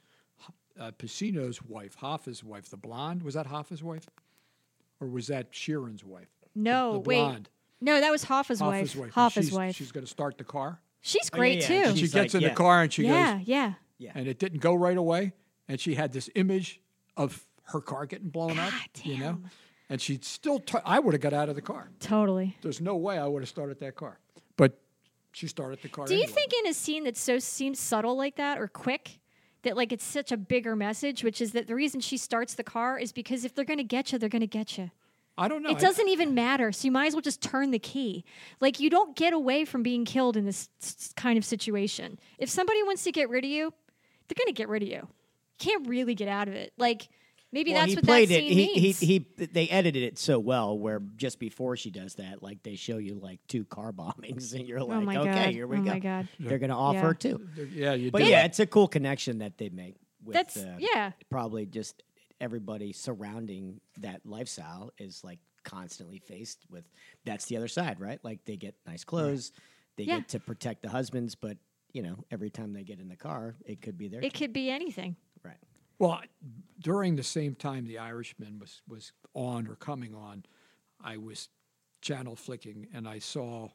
Pacino's wife, Hoffa's wife, the blonde. Was that Hoffa's wife, or was that Sheeran's wife? no, the wait, blonde. no, that was Hoffa's Hoffa's wife. wife. Hoffa's she's, wife. She's going to start the car, She's Oh, great yeah, yeah. too. and she She's gets like, in the yeah. car and she yeah, goes, yeah. Yeah. and it didn't go right away, and she had this image of her car getting blown up, God you know, damn. and she still. I would have got out of the car. Totally. There's no way I would have started that car, but she started the car. Do you anyway. think in a scene that so seems subtle like that or quick, that like it's such a bigger message, which is that the reason she starts the car is because if they're going to get you, they're going to get you. I don't know. It doesn't even matter. So you might as well just turn the key. Like you don't get away from being killed in this kind of situation. If somebody wants to get rid of you, they're going to get rid of you. You can't really get out of it. Like maybe Well, that's he what played that it. scene means. They edited it so well where just before she does that, like they show you like 2 car bombings, and you're like, my okay, God. here we Oh go. my God. They're gonna off Yeah. her too. Yeah, you But did. yeah, it's a cool connection that they make with That's yeah. probably just everybody surrounding that lifestyle is like constantly faced with that's the other side, right? Like they get nice clothes, they Yeah. get to protect the husbands, but every time they get in the car, it could be their It could be anything. right. Well, during the same time The Irishman was on or coming on, I was channel flicking and I saw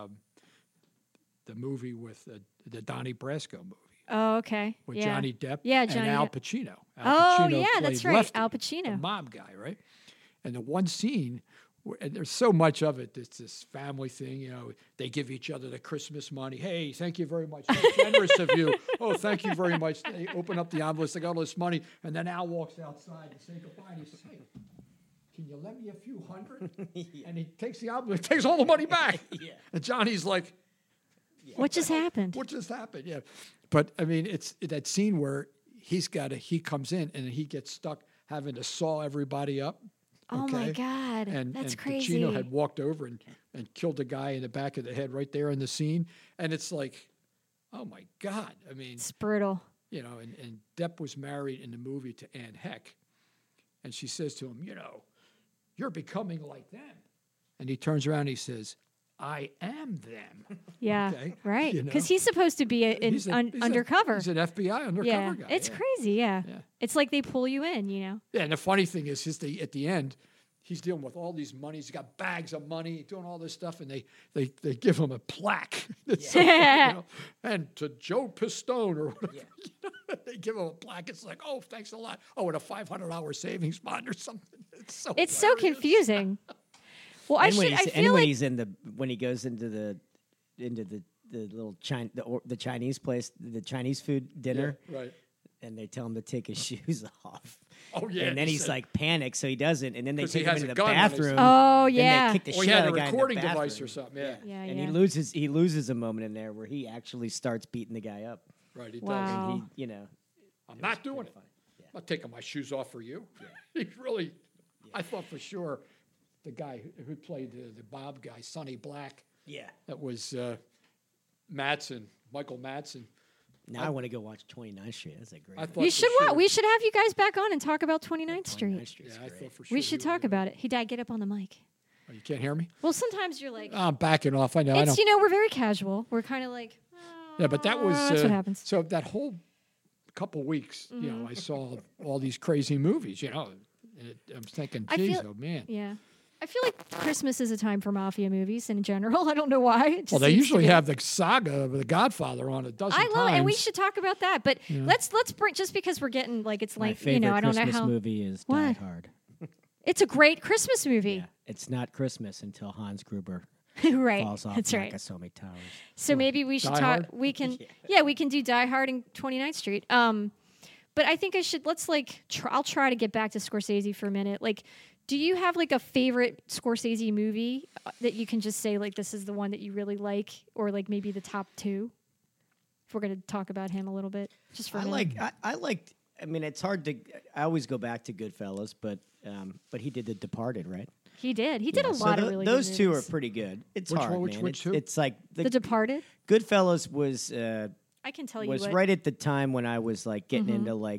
the movie with the Donnie Brasco movie Oh, okay. with yeah. Johnny Depp Yeah, Johnny and Al Depp. Pacino. Al Oh, Pacino yeah, played that's right. Lefty, Al Pacino. the mob guy, right? And the one scene, and there's so much of it. It's this family thing, They give each other the Christmas money. Hey, thank you very much. That's generous of you. Oh, thank you very much. They open up the envelopes. They got all this money, and then Al walks outside to say goodbye. And he says, "Hey, can you lend me a few hundred? And he takes the envelope, takes all the money back. And Johnny's like, What just happened? what just happened? Yeah. But I mean, it's that scene where he comes in and he gets stuck having to saw everybody up. Oh my okay? God, And that's and crazy. Pacino had walked over and killed the guy in the back of the head right there in the scene. And it's like, oh my God. I mean, It's brutal. you know, and Depp was married in the movie to Anne Heck. And she says to him, you're becoming like them. And he turns around and he says, I am them. Yeah, Okay, right. you know? Because he's supposed to be He's undercover. He's an FBI undercover yeah, guy. it's yeah. crazy. Yeah. Yeah. It's like they pull you in. Yeah, and the funny thing is, at the end, he's dealing with all these money. He's got bags of money, doing all this stuff, and they give him a plaque. And to Joe Pistone or whatever, they give him a plaque. It's like, oh, thanks a lot. Oh, and a $500 savings bond or something. It's so hilarious. confusing. Well, I feel like when he goes into the little the Chinese place, the Chinese food dinner, Yeah, right. and they tell him to take his shoes off. Oh yeah, And then he's like panicked, so he doesn't. And then they 'Cause he take him has into a the gun on his- bathroom. Oh, then yeah. they kick the Or he shit had out a of the guy in the recording device bathroom. or something. Yeah, yeah, And yeah. he loses a moment in there where he actually starts beating the guy up. right. He Wow. does. And he, I'm not doing it. I'm not taking my shoes off for you. He really. I thought for sure the guy who played the Bob guy, Sonny Black. yeah. That was Michael Madsen. Now I want to go watch 29th Street. That's a great. I thought You for should sure, We should have you guys back on and talk about 29th 29th Street. Street's Yeah, I great. thought for sure. We should talk about it. Dad, get up on the mic. Oh, you can't hear me? Well, sometimes you're like, I'm backing off. I know. I it's, know. we're very casual. We're kind of like, Yeah, but that was that's what happens. So that whole couple weeks, I saw all these crazy movies. I'm thinking, I geez, feel- oh man. Yeah. I feel like Christmas is a time for mafia movies in general. I don't know why. It just Well, they seems to usually be. have the saga of the Godfather on a dozen I times. love it, and we should talk about that. But let's bring, just because we're getting like it's My like favorite I don't Christmas know how movie is Die What? Hard. it's a great Christmas movie. Yeah, it's not Christmas until Hans Gruber right. falls off That's right. Nakatomi Towers. So maybe we should Die talk. Hard? We can, we can do Die Hard and 29th Street. But I think let's like, I'll try to get back to Scorsese for a minute. Like, do you have like a favorite Scorsese movie that you can just say like this is the one that you really like, or like maybe the top two? If we're gonna talk about him a little bit, just for a minute. I liked. I mean, it's hard to. I always go back to Goodfellas, but he did The Departed, right? He did. He did Yeah, a so lot of really those good two are movies. pretty good. It's Which hard, one- which man. two? It's like The Departed. Goodfellas was I can tell you was what. right at the time when I was like getting into like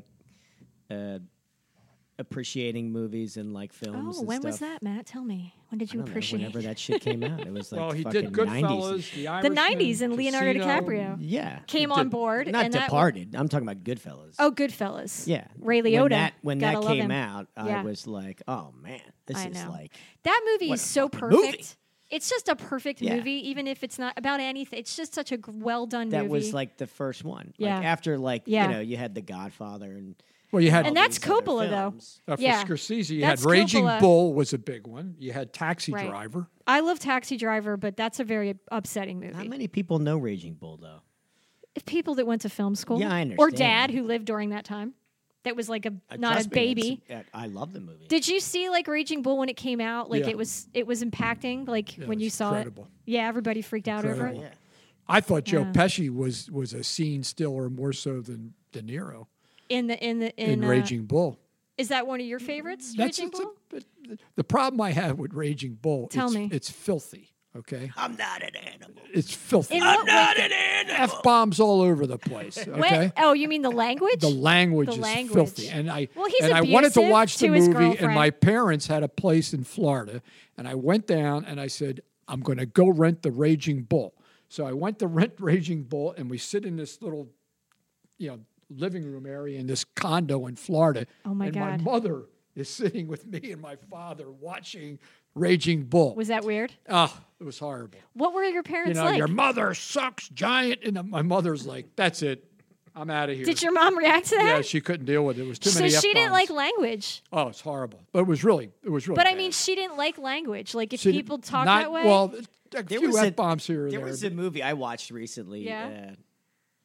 appreciating movies and like films. Oh, and when was stuff. that, Matt? Tell me. When did I you don't know, appreciate? whenever that shit came out. It was like Well, he fucking did 90s. Goodfellas, The the Irishman, 90s and Leonardo Casino. DiCaprio Yeah, came did- on board. not and that Departed. I'm talking about Goodfellas. Oh, Goodfellas. yeah, Ray Liotta. When Gotta that love came him. out, Yeah. I was like, oh man, this I is know. like That movie What is a so fucking perfect. movie. It's just a perfect Yeah. movie, even if it's not about anything. It's just such a well done that movie. was like the first one. Yeah. Like after like Yeah. you had The Godfather and Well, you had And that's these other Coppola, though. films. for yeah. Scorsese. You That's had Raging Coppola. Bull was a big one. You had Taxi Right. Driver. I love Taxi Driver, but that's a very upsetting movie. Not many people know Raging Bull though. If people that went to film school, Yeah, I or understand. dad who lived during that time, that was like not a Trust me, baby. I love the movie. Did you see like Raging Bull when it came out? Like Yeah. it was impacting. Like Yeah, when it you was saw incredible. it, yeah, everybody freaked out over Incredible. it. Yeah. I thought Joe Yeah. Pesci was a scene stiller more so than De Niro In in Raging Bull. Is that one of your favorites? That's Raging Bull. the problem I have with Raging Bull. Tell me. It's filthy. Okay, I'm not an animal. it's filthy. In what way? an animal. F bombs all over the place. Okay. When- oh, you mean the language? The language The is language. filthy, and I Well, he's I wanted to abusive watch the to his movie, and girlfriend. my parents had a place in Florida, and I went down and I said, I'm going to go rent the Raging Bull. So I went to rent Raging Bull, and we sit in this little, living room area in this condo in Florida. Oh, my and God. my mother is sitting with me and my father watching Raging Bull. Was that weird? Oh, it was horrible. What were your parents like? Your mother sucks giant, and my mother's like, that's it. I'm out of here. Did your mom react to that? Yeah, she couldn't deal with it. It was too so many she didn't F-bombs. like language. Oh, it's horrible. But it was really But I bad. mean, she didn't like language. Like if She people did talk not- that way. Well, a There few was a- F-bombs here or There there. was a movie I watched recently. Yeah.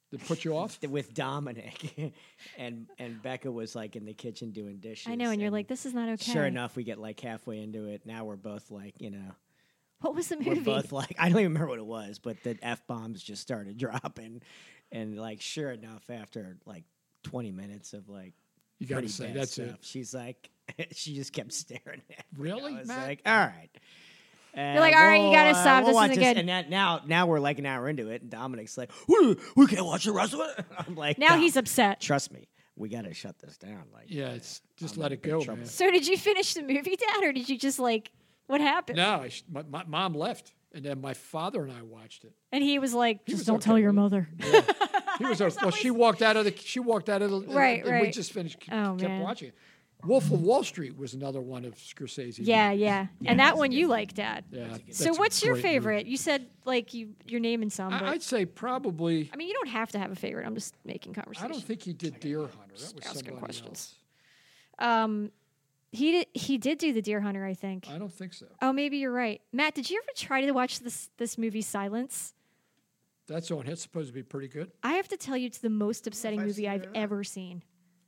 That put you off? with Dominic, and Becca was like in the kitchen doing dishes. I know, and you're like, this is not okay. Sure enough, we get like halfway into it. Now we're both like, What was the we're movie? both like, I don't even remember what it was, but the F-bombs just started dropping, and like, sure enough, after like 20 minutes of like, You got to pretty say, bad that's stuff, it. she's like, she just kept staring at me. Really, I was Matt? like, all right. You're like, all right, you gotta stop. We'll This watch isn't good. And now we're like an hour into it, and Dominic's like, we can't watch the rest of it. I'm like, Now "No, he's upset. Trust me, we got to shut this down. Like, Yeah, it's just I'm let in it big go, trouble. man. So did you finish the movie, Dad, or did you just like, what happened? No, my mom left, and then my father and I watched it. And he was like, He just was don't tell okay your with it. mother. He was well. She walked out of the. Right, and We right. just finished. Oh, kept man. watching it. Wolf of Wall Street was another one of Scorsese. Yeah, movies. yeah. And that one you like, Dad. Yeah. So that's a what's your great favorite? movie. You said like you're naming some, but I'd say probably. I mean, you don't have to have a favorite. I'm just making conversation. I don't think he did Deer Hunter. That was asking somebody questions. else. He did do the Deer Hunter, I think. I don't think so. Oh, maybe you're right. Matt, did you ever try to watch this movie Silence? That's on. It's supposed to be pretty good. I have to tell you, it's the most upsetting movie I've ever seen.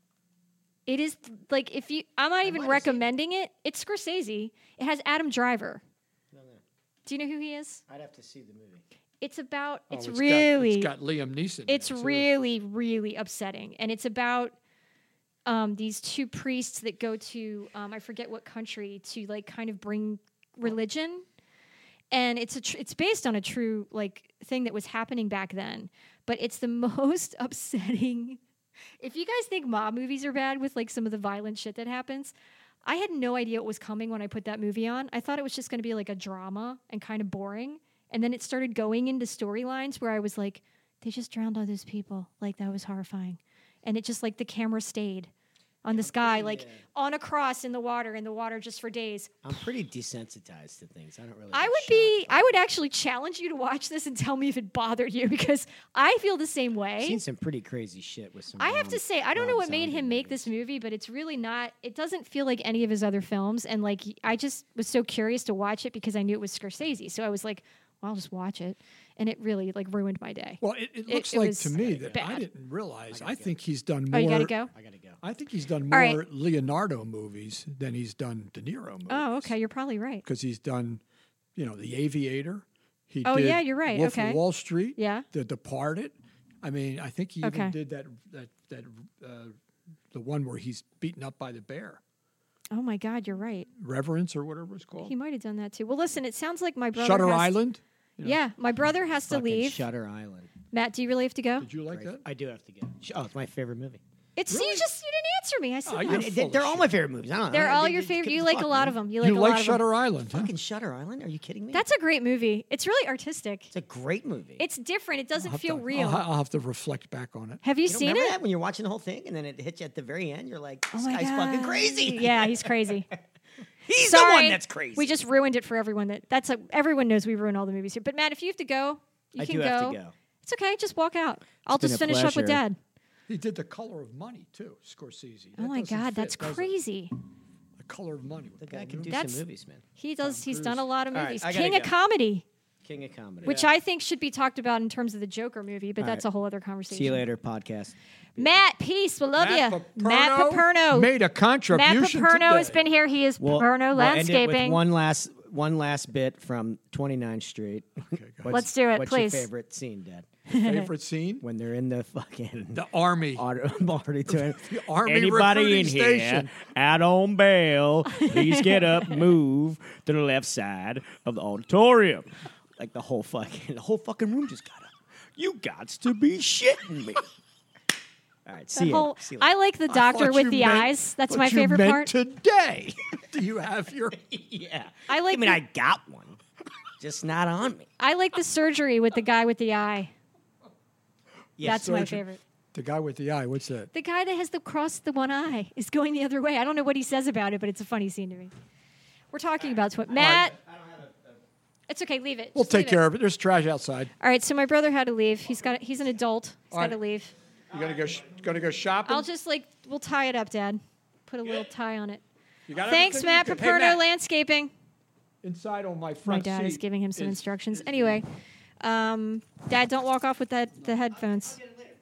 It is like I'm not even recommending it. It's Scorsese. It has Adam Driver. Do you know who he is? I'd have to see the movie. It's about. Oh, It's got- really. It's got Liam Neeson. in It's it, too. really, really upsetting, and it's about these two priests that go to I forget what country to like kind of bring religion, and it's based on a true like thing that was happening back then, but it's the most upsetting. If you guys think mob movies are bad with like some of the violent shit that happens, I had no idea what was coming when I put that movie on. I thought it was just going to be like a drama and kind of boring. And then it started going into storylines where I was like, they just drowned all those people. Like, that was horrifying. And it just like the camera stayed on this guy, like on a cross in the water just for days. I'm pretty desensitized to things. I don't really. I would actually challenge you to watch this and tell me if it bothered you because I feel the same way. I've seen some pretty crazy shit with some. I have to say, I don't know Rob what made Zombie him make movies. this movie, but it's really not. It doesn't feel like any of his other films, and like I just was so curious to watch it because I knew it was Scorsese. So I was like, well, I'll just watch it, and it really like ruined my day. Well, it looks it like was to me that I bad. didn't realize. I think he's done more. Oh, you gotta go. I gotta go. I think he's done All more right. Leonardo movies than he's done De Niro movies. Oh, okay, you're probably right. Because he's done, The Aviator. He Oh, did yeah, you're right. Wolf Okay. of Wall Street. Yeah. The Departed. I mean, I think he Okay. even did that the one where he's beaten up by the bear. Oh my God, you're right. Reverence or whatever it's called. He might have done that too. Well, listen, it sounds like my brother. Shutter has Island. Yeah, my brother has to Fucking leave. Shutter Island. Matt, do you really have to go? Did you like that? I do have to go. Oh, it's my favorite movie. It's Really? you didn't answer me. I said Oh, that. you're full of They're all shit. my favorite movies. I don't know. They're all They- your they- favorite. they- You like a fuck, lot man. of them. You You like a lot like of them. Shutter Island, huh? Fucking Shutter Island? Are you kidding me? That's a great movie. It's really artistic. It's a great movie. It's different. It doesn't I'll have feel to- real. I'll have to reflect back on it. Have you You don't seen remember it? that when you're watching the whole thing and then it hits you at the very end? You're like, Oh this my guy's God. fucking crazy. Yeah, he's crazy. He's Sorry, the one that's crazy. We just ruined it for everyone. Everyone knows we ruin all the movies here. But Matt, if you have to go, you I can do go. have to go. It's okay. Just walk out. I'll been just a finish up with pleasure. Dad. He did The Color of Money too, Scorsese. Oh That my doesn't God, fit, that's does it? crazy. The Color of Money. with The guy Paul can do Newman. That's- some movies, man. He's done a lot of All right, movies. I gotta King of go. Comedy, King of Comedy. which I think should be talked about in terms of the Joker movie, but All that's right. a whole other conversation. See you later, podcast. Matt, peace. We love Matt you. Paperno Matt Paperno. made a Matt contribution Paperno has today. been here. He is Paperno we'll end it Landscaping. with one last bit from 29th Street. Let's do it, what's please. your favorite scene, Dad? Favorite scene? When they're in the fucking The Army. auditorium. The Army Anybody recruiting in station. here out on bail, please get up, move to the left side of the auditorium. Like the whole fucking room just got up. You gots to be shitting me. All right, see you. See you I later. like the I doctor thought with you the meant- eyes. That's thought my you favorite meant part. Today, do you have your? Yeah. I like I the- got one, just not on me. I like the surgery with the guy with the eye. Yeah, That's my surgery. favorite. The guy with the eye. What's that? The guy that has the cross the one eye is going the other way. I don't know what he says about it, but it's a funny scene to me. We're talking about Matt. It's okay. Leave it. We'll Just take leave it. care of it. There's trash outside. All right. So my brother had to leave. He's an adult. He's All got to right. leave. You gonna go shopping? I'll just we'll tie it up, Dad. Put a little tie on it. You got Thanks, everything? Matt Hey, Paperno Matt, Landscaping. Inside on my My front dad seat is giving him some is- instructions. Anyway, Dad, don't walk off with the headphones.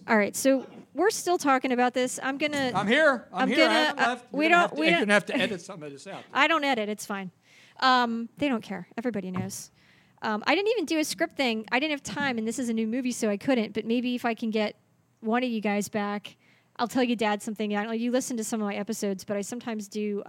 All right, so we're still talking about this. I'm gonna. I'm here. I'm here. I haven't left. We You're gonna don't. have to- We You're don't. gonna have to edit some of this out. I don't edit. It's fine. They don't care. Everybody knows. I didn't even do a script thing. I didn't have time, and this is a new movie, so I couldn't. But maybe if I can get one of you guys back, I'll tell you, Dad, something. I don't know. You listen to some of my episodes, but I sometimes do.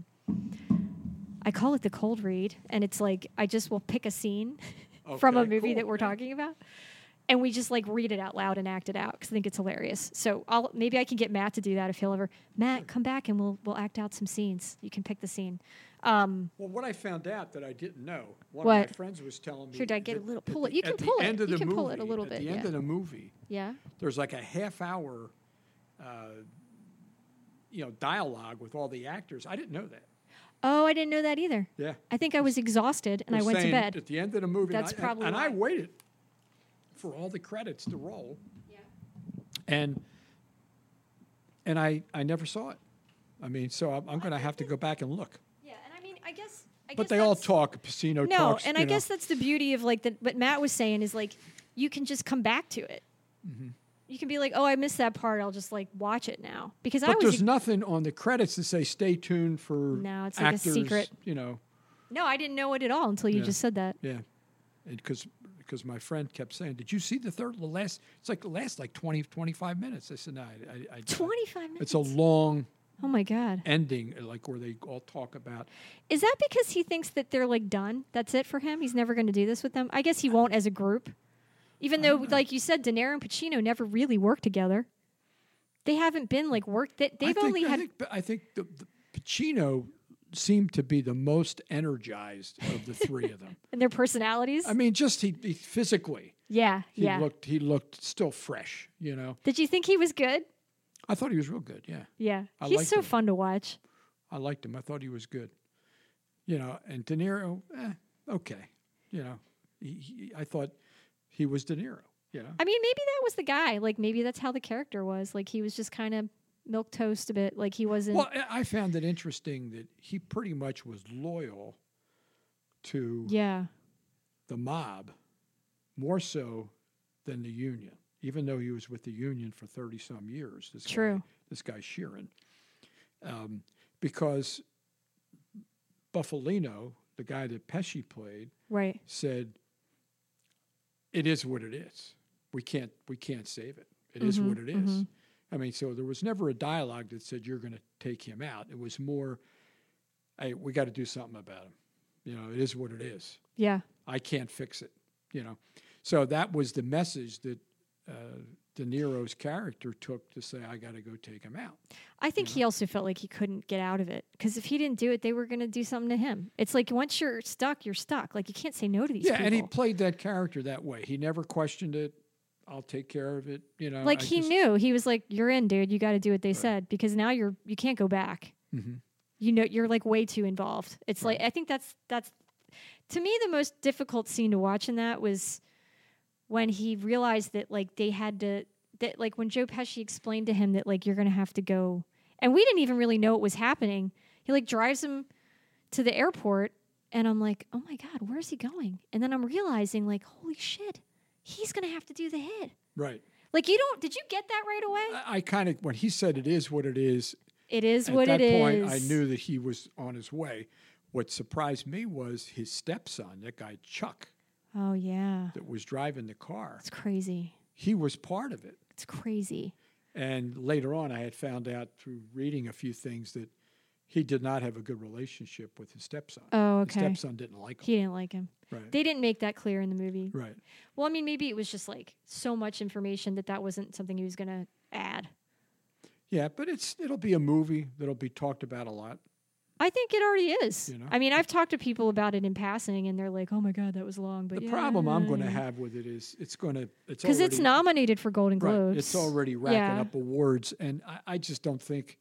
I call it the cold read, and it's like I just will pick a scene from a Okay, movie cool. that we're talking about, and we just like read it out loud and act it out because I think it's hilarious. So maybe I can get Matt to do that if he'll ever. Matt, come back and we'll act out some scenes. You can pick the scene. Well, what I found out that I didn't know, one What? of my friends was telling me. Here, Dad, get that a little- at pull the- it. You can at the pull it. end of You the can pull it a movie- little bit, At the end yeah. of the movie, Yeah. there's like a half-hour, dialogue with all the actors. I didn't know that. Oh, I didn't know that either. Yeah. I think I was exhausted and I They're went to saying bed. At the end of the movie, That's and probably I why. waited for all the credits to roll, Yeah. and I never saw it. I mean, so I'm going to have to go back and look. Yeah, and I mean, I guess. But they all talk. Pacino No, talks. and I guess that's the beauty of like what Matt was saying is like you can just come back to it. Mm-hmm. You can be like, oh, I missed that part. I'll just like watch it now because I But was. there's nothing on the credits to say "Stay tuned for." No, it's like a actors, secret. No, I didn't know it at all until you Yeah. just said that. Yeah, because my friend kept saying, "Did you see the last? It's like the last 20, 25 minutes." I said, "No, I 25 minutes. It's a long Oh my God. ending, like where they all talk about. Is that because he thinks that they're like done? That's it for him? He's never going to do this with them? I guess he won't as a group. Even though, like you said, De Niro and Pacino never really worked together. They haven't been like worked. They've only had. I think the Pacino seemed to be the most energized of the three of them. And their personalities. I mean, just he physically, yeah, he yeah. looked still fresh. Did you think he was good? I thought he was real good. Yeah. Yeah. I He's liked so him. fun to watch. I liked him. I thought he was good. And De Niro, okay. I thought he was De Niro. I mean, maybe that was the guy. Like, maybe that's how the character was. Like, he was just kind of milquetoast a bit. Like, he wasn't. Well, I found it interesting that he pretty much was loyal to yeah. the mob more so than the union, even though he was with the union for 30-some years. True. This guy Sheeran. Because Buffalino, the guy that Pesci played, Right. said, "It is what it is. We can't save it. It is what it is." I mean, so there was never a dialogue that said you're going to take him out. It was more, "Hey, we got to do something about him. It is what it is. Yeah. I can't fix it." So that was the message that De Niro's character took to say, "I got to go take him out." I think he also felt like he couldn't get out of it because if he didn't do it, they were going to do something to him. It's like once you're stuck, you're stuck. Like you can't say no to these Yeah, people. and he played that character that way. He never questioned it. I'll take care of it. Like he knew. He was like, "You're in, dude. You got to do what they said because now you can't go back. Mhm. You're like way too involved." It's like I think that's to me the most difficult scene to watch in that was when he realized that like they had to that like when Joe Pesci explained to him that like you're going to have to go, and we didn't even really know what was happening. He like drives him to the airport, and I'm like, "Oh my God, where is he going?" And then I'm realizing like, holy shit, he's going to have to do the hit. Right. Like did you get that right away? I kind of, when he said it is what it is, It is at what that it is. point, I knew that he was on his way. What surprised me was his stepson, that guy Chuck, Oh yeah. that was driving the car. It's crazy. He was part of it. It's crazy. And later on, I had found out through reading a few things that he did not have a good relationship with his stepson. Oh, okay. His stepson didn't like him. He didn't like him. Right. They didn't make that clear in the movie. Right. Well, I mean, maybe it was just like so much information that wasn't something he was going to add. Yeah, but it'll be a movie that'll be talked about a lot. I think it already is. You know? I mean, I've talked to people about it in passing, and they're like, "Oh my God, that was long." But The problem I'm going to have with it is it's because it's nominated for Golden Globes. Right, it's already racking Yeah. up awards, and I just don't think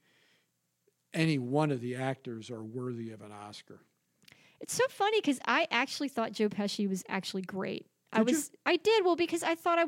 any one of the actors are worthy of an Oscar. It's so funny because I actually thought Joe Pesci was actually great. Did you? I did. Well, because I thought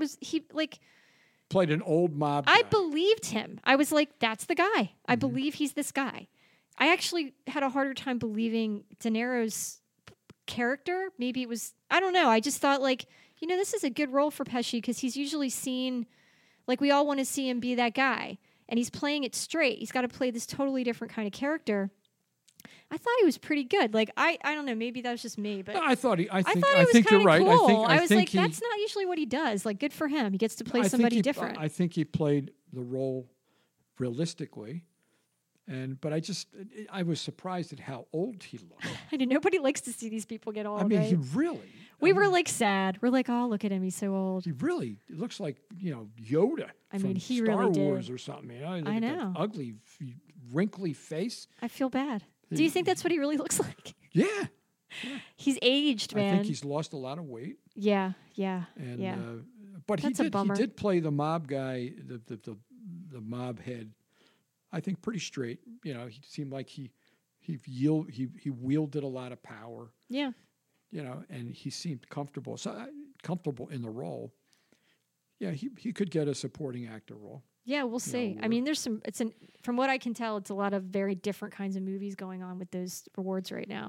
Played an old mob I guy. believed him. I was like, that's the guy. Mm-hmm. I believe he's this guy. I actually had a harder time believing De Niro's character. Maybe it was, I don't know. I just thought like, this is a good role for Pesci because he's usually seen Like, we all want to see him be that guy. And he's playing it straight. He's got to play this totally different kind of character. I thought he was pretty good. Like, I don't know, maybe that was just me, but No, I thought he was think you're kinda right. Cool. I was think like, that's not usually what he does. Like, good for him. He gets to play I think somebody he- different. I think he played the role realistically, but I was surprised at how old he looked. I know nobody likes to see these people get old. I mean, right? he really. We were like sad. We're like, oh, look at him. He's so old. He really looks like Yoda. I from mean, he Star really did. Wars or something. You know, look I at that know. ugly, wrinkly face. I feel bad. Do you think that's what he really looks like? Yeah, He's aged, man. I think he's lost a lot of weight. Yeah. And but That's a he bummer. did play the mob guy, the mob head. I think pretty straight. He seemed like he wielded a lot of power. Yeah. And he seemed comfortable. So comfortable in the role. Yeah, he could get a supporting actor role. Yeah, we'll see. I mean, there's some. From what I can tell, it's a lot of very different kinds of movies going on with those awards right now.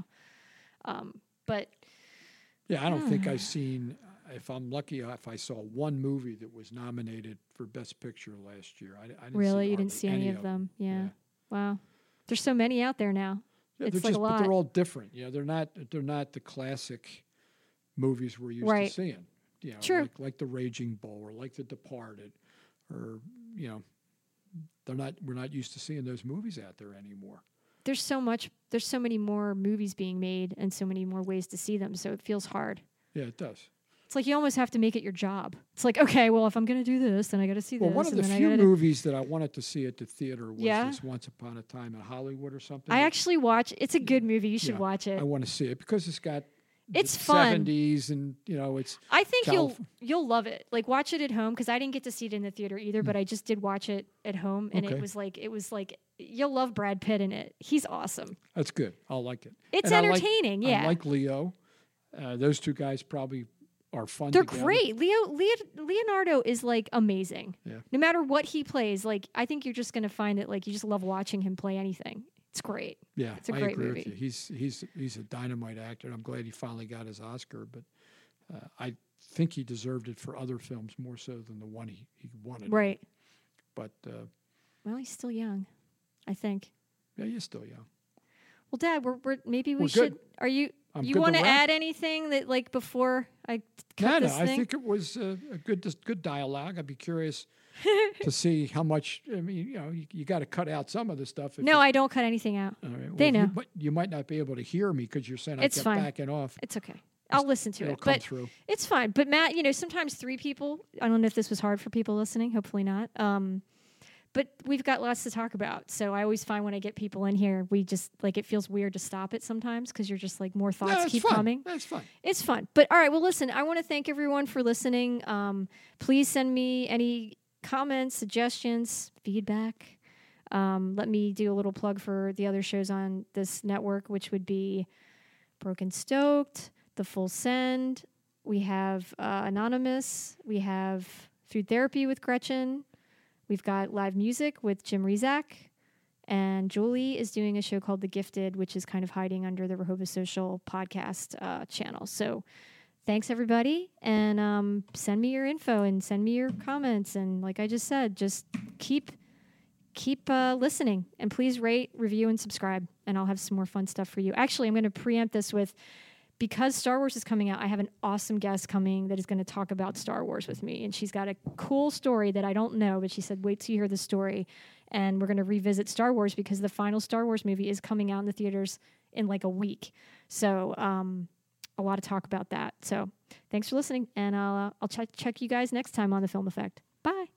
But yeah, I don't think I've seen. If I'm lucky, if I saw one movie that was nominated for Best Picture last year, I didn't really, see you didn't see any of them. Yeah. Wow. There's so many out there now. Yeah, It's they're like a lot. but they're all different. They're not the classic movies we're used to seeing. True. Like The Raging Bull or like The Departed, or we're not used to seeing those movies out there anymore. There's so many more movies being made and so many more ways to see them. So it feels hard. Yeah, it does. It's like you almost have to make it your job. It's like, okay, well, if I'm going to do this, then I got to see Well, this. one of the and then few I gotta movies that I wanted to see at the theater was Yeah? this Once Upon a Time in Hollywood or something. I actually watch. It's a good movie. You should Yeah, watch it. I want to see it because it's got It's the fun. 70s and it's I think Calif- you'll love it. Like, watch it at home, because I didn't get to see it in the theater either, but I just did watch it at home, and Okay. it was like you'll love Brad Pitt in it. He's awesome. That's good. I'll like it. It's And I like- entertaining. Yeah, I like Leo. Those two guys probably are fun. they're together. great. Leonardo is like amazing. Yeah. No matter what he plays, like, I think you're just gonna find that like you just love watching him play anything. It's great. Yeah, It's a I great agree movie. with you. He's a dynamite actor, and I'm glad he finally got his Oscar. But I think he deserved it for other films more so than the one he wanted. Right. But Well, he's still young, I think. yeah, he's still young. Well, Dad, maybe we We're should. good. Are you? I'm You good to want to wrap. add anything that like before I cut No, this I thing? think it was a good dialogue. I'd be curious to see how much. I mean, you got to cut out some of the stuff. No, I don't cut anything out. All right. They know. You might not be able to hear me because you're saying It's I kept fine. backing off. It's okay. I'll listen to It'll it. come But through. it's fine. But Matt, sometimes three people. I don't know if this was hard for people listening. Hopefully not. But we've got lots to talk about. So I always find when I get people in here, we just like it feels weird to stop it sometimes because you're just like more thoughts No, it's keep fun. coming. That's fun. It's fun. But all right, well, listen, I want to thank everyone for listening. Please send me any comments, suggestions, feedback. Let me do a little plug for the other shows on this network, which would be Broken Stoked, The Full Send. We have Anonymous. We have Food Therapy with Gretchen. We've got live music with Jim Rizak. And Julie is doing a show called The Gifted, which is kind of hiding under the Rehoboth Social podcast channel. So thanks, everybody. And send me your info and send me your comments. And like I just said, just keep listening. And please rate, review, and subscribe. And I'll have some more fun stuff for you. Actually, I'm going to preempt this with, because Star Wars is coming out, I have an awesome guest coming that is going to talk about Star Wars with me. And she's got a cool story that I don't know, but she said, wait till you hear the story. And we're going to revisit Star Wars because the final Star Wars movie is coming out in the theaters in like a week. So a lot of talk about that. So thanks for listening. And I'll check you guys next time on The Film Effect. Bye.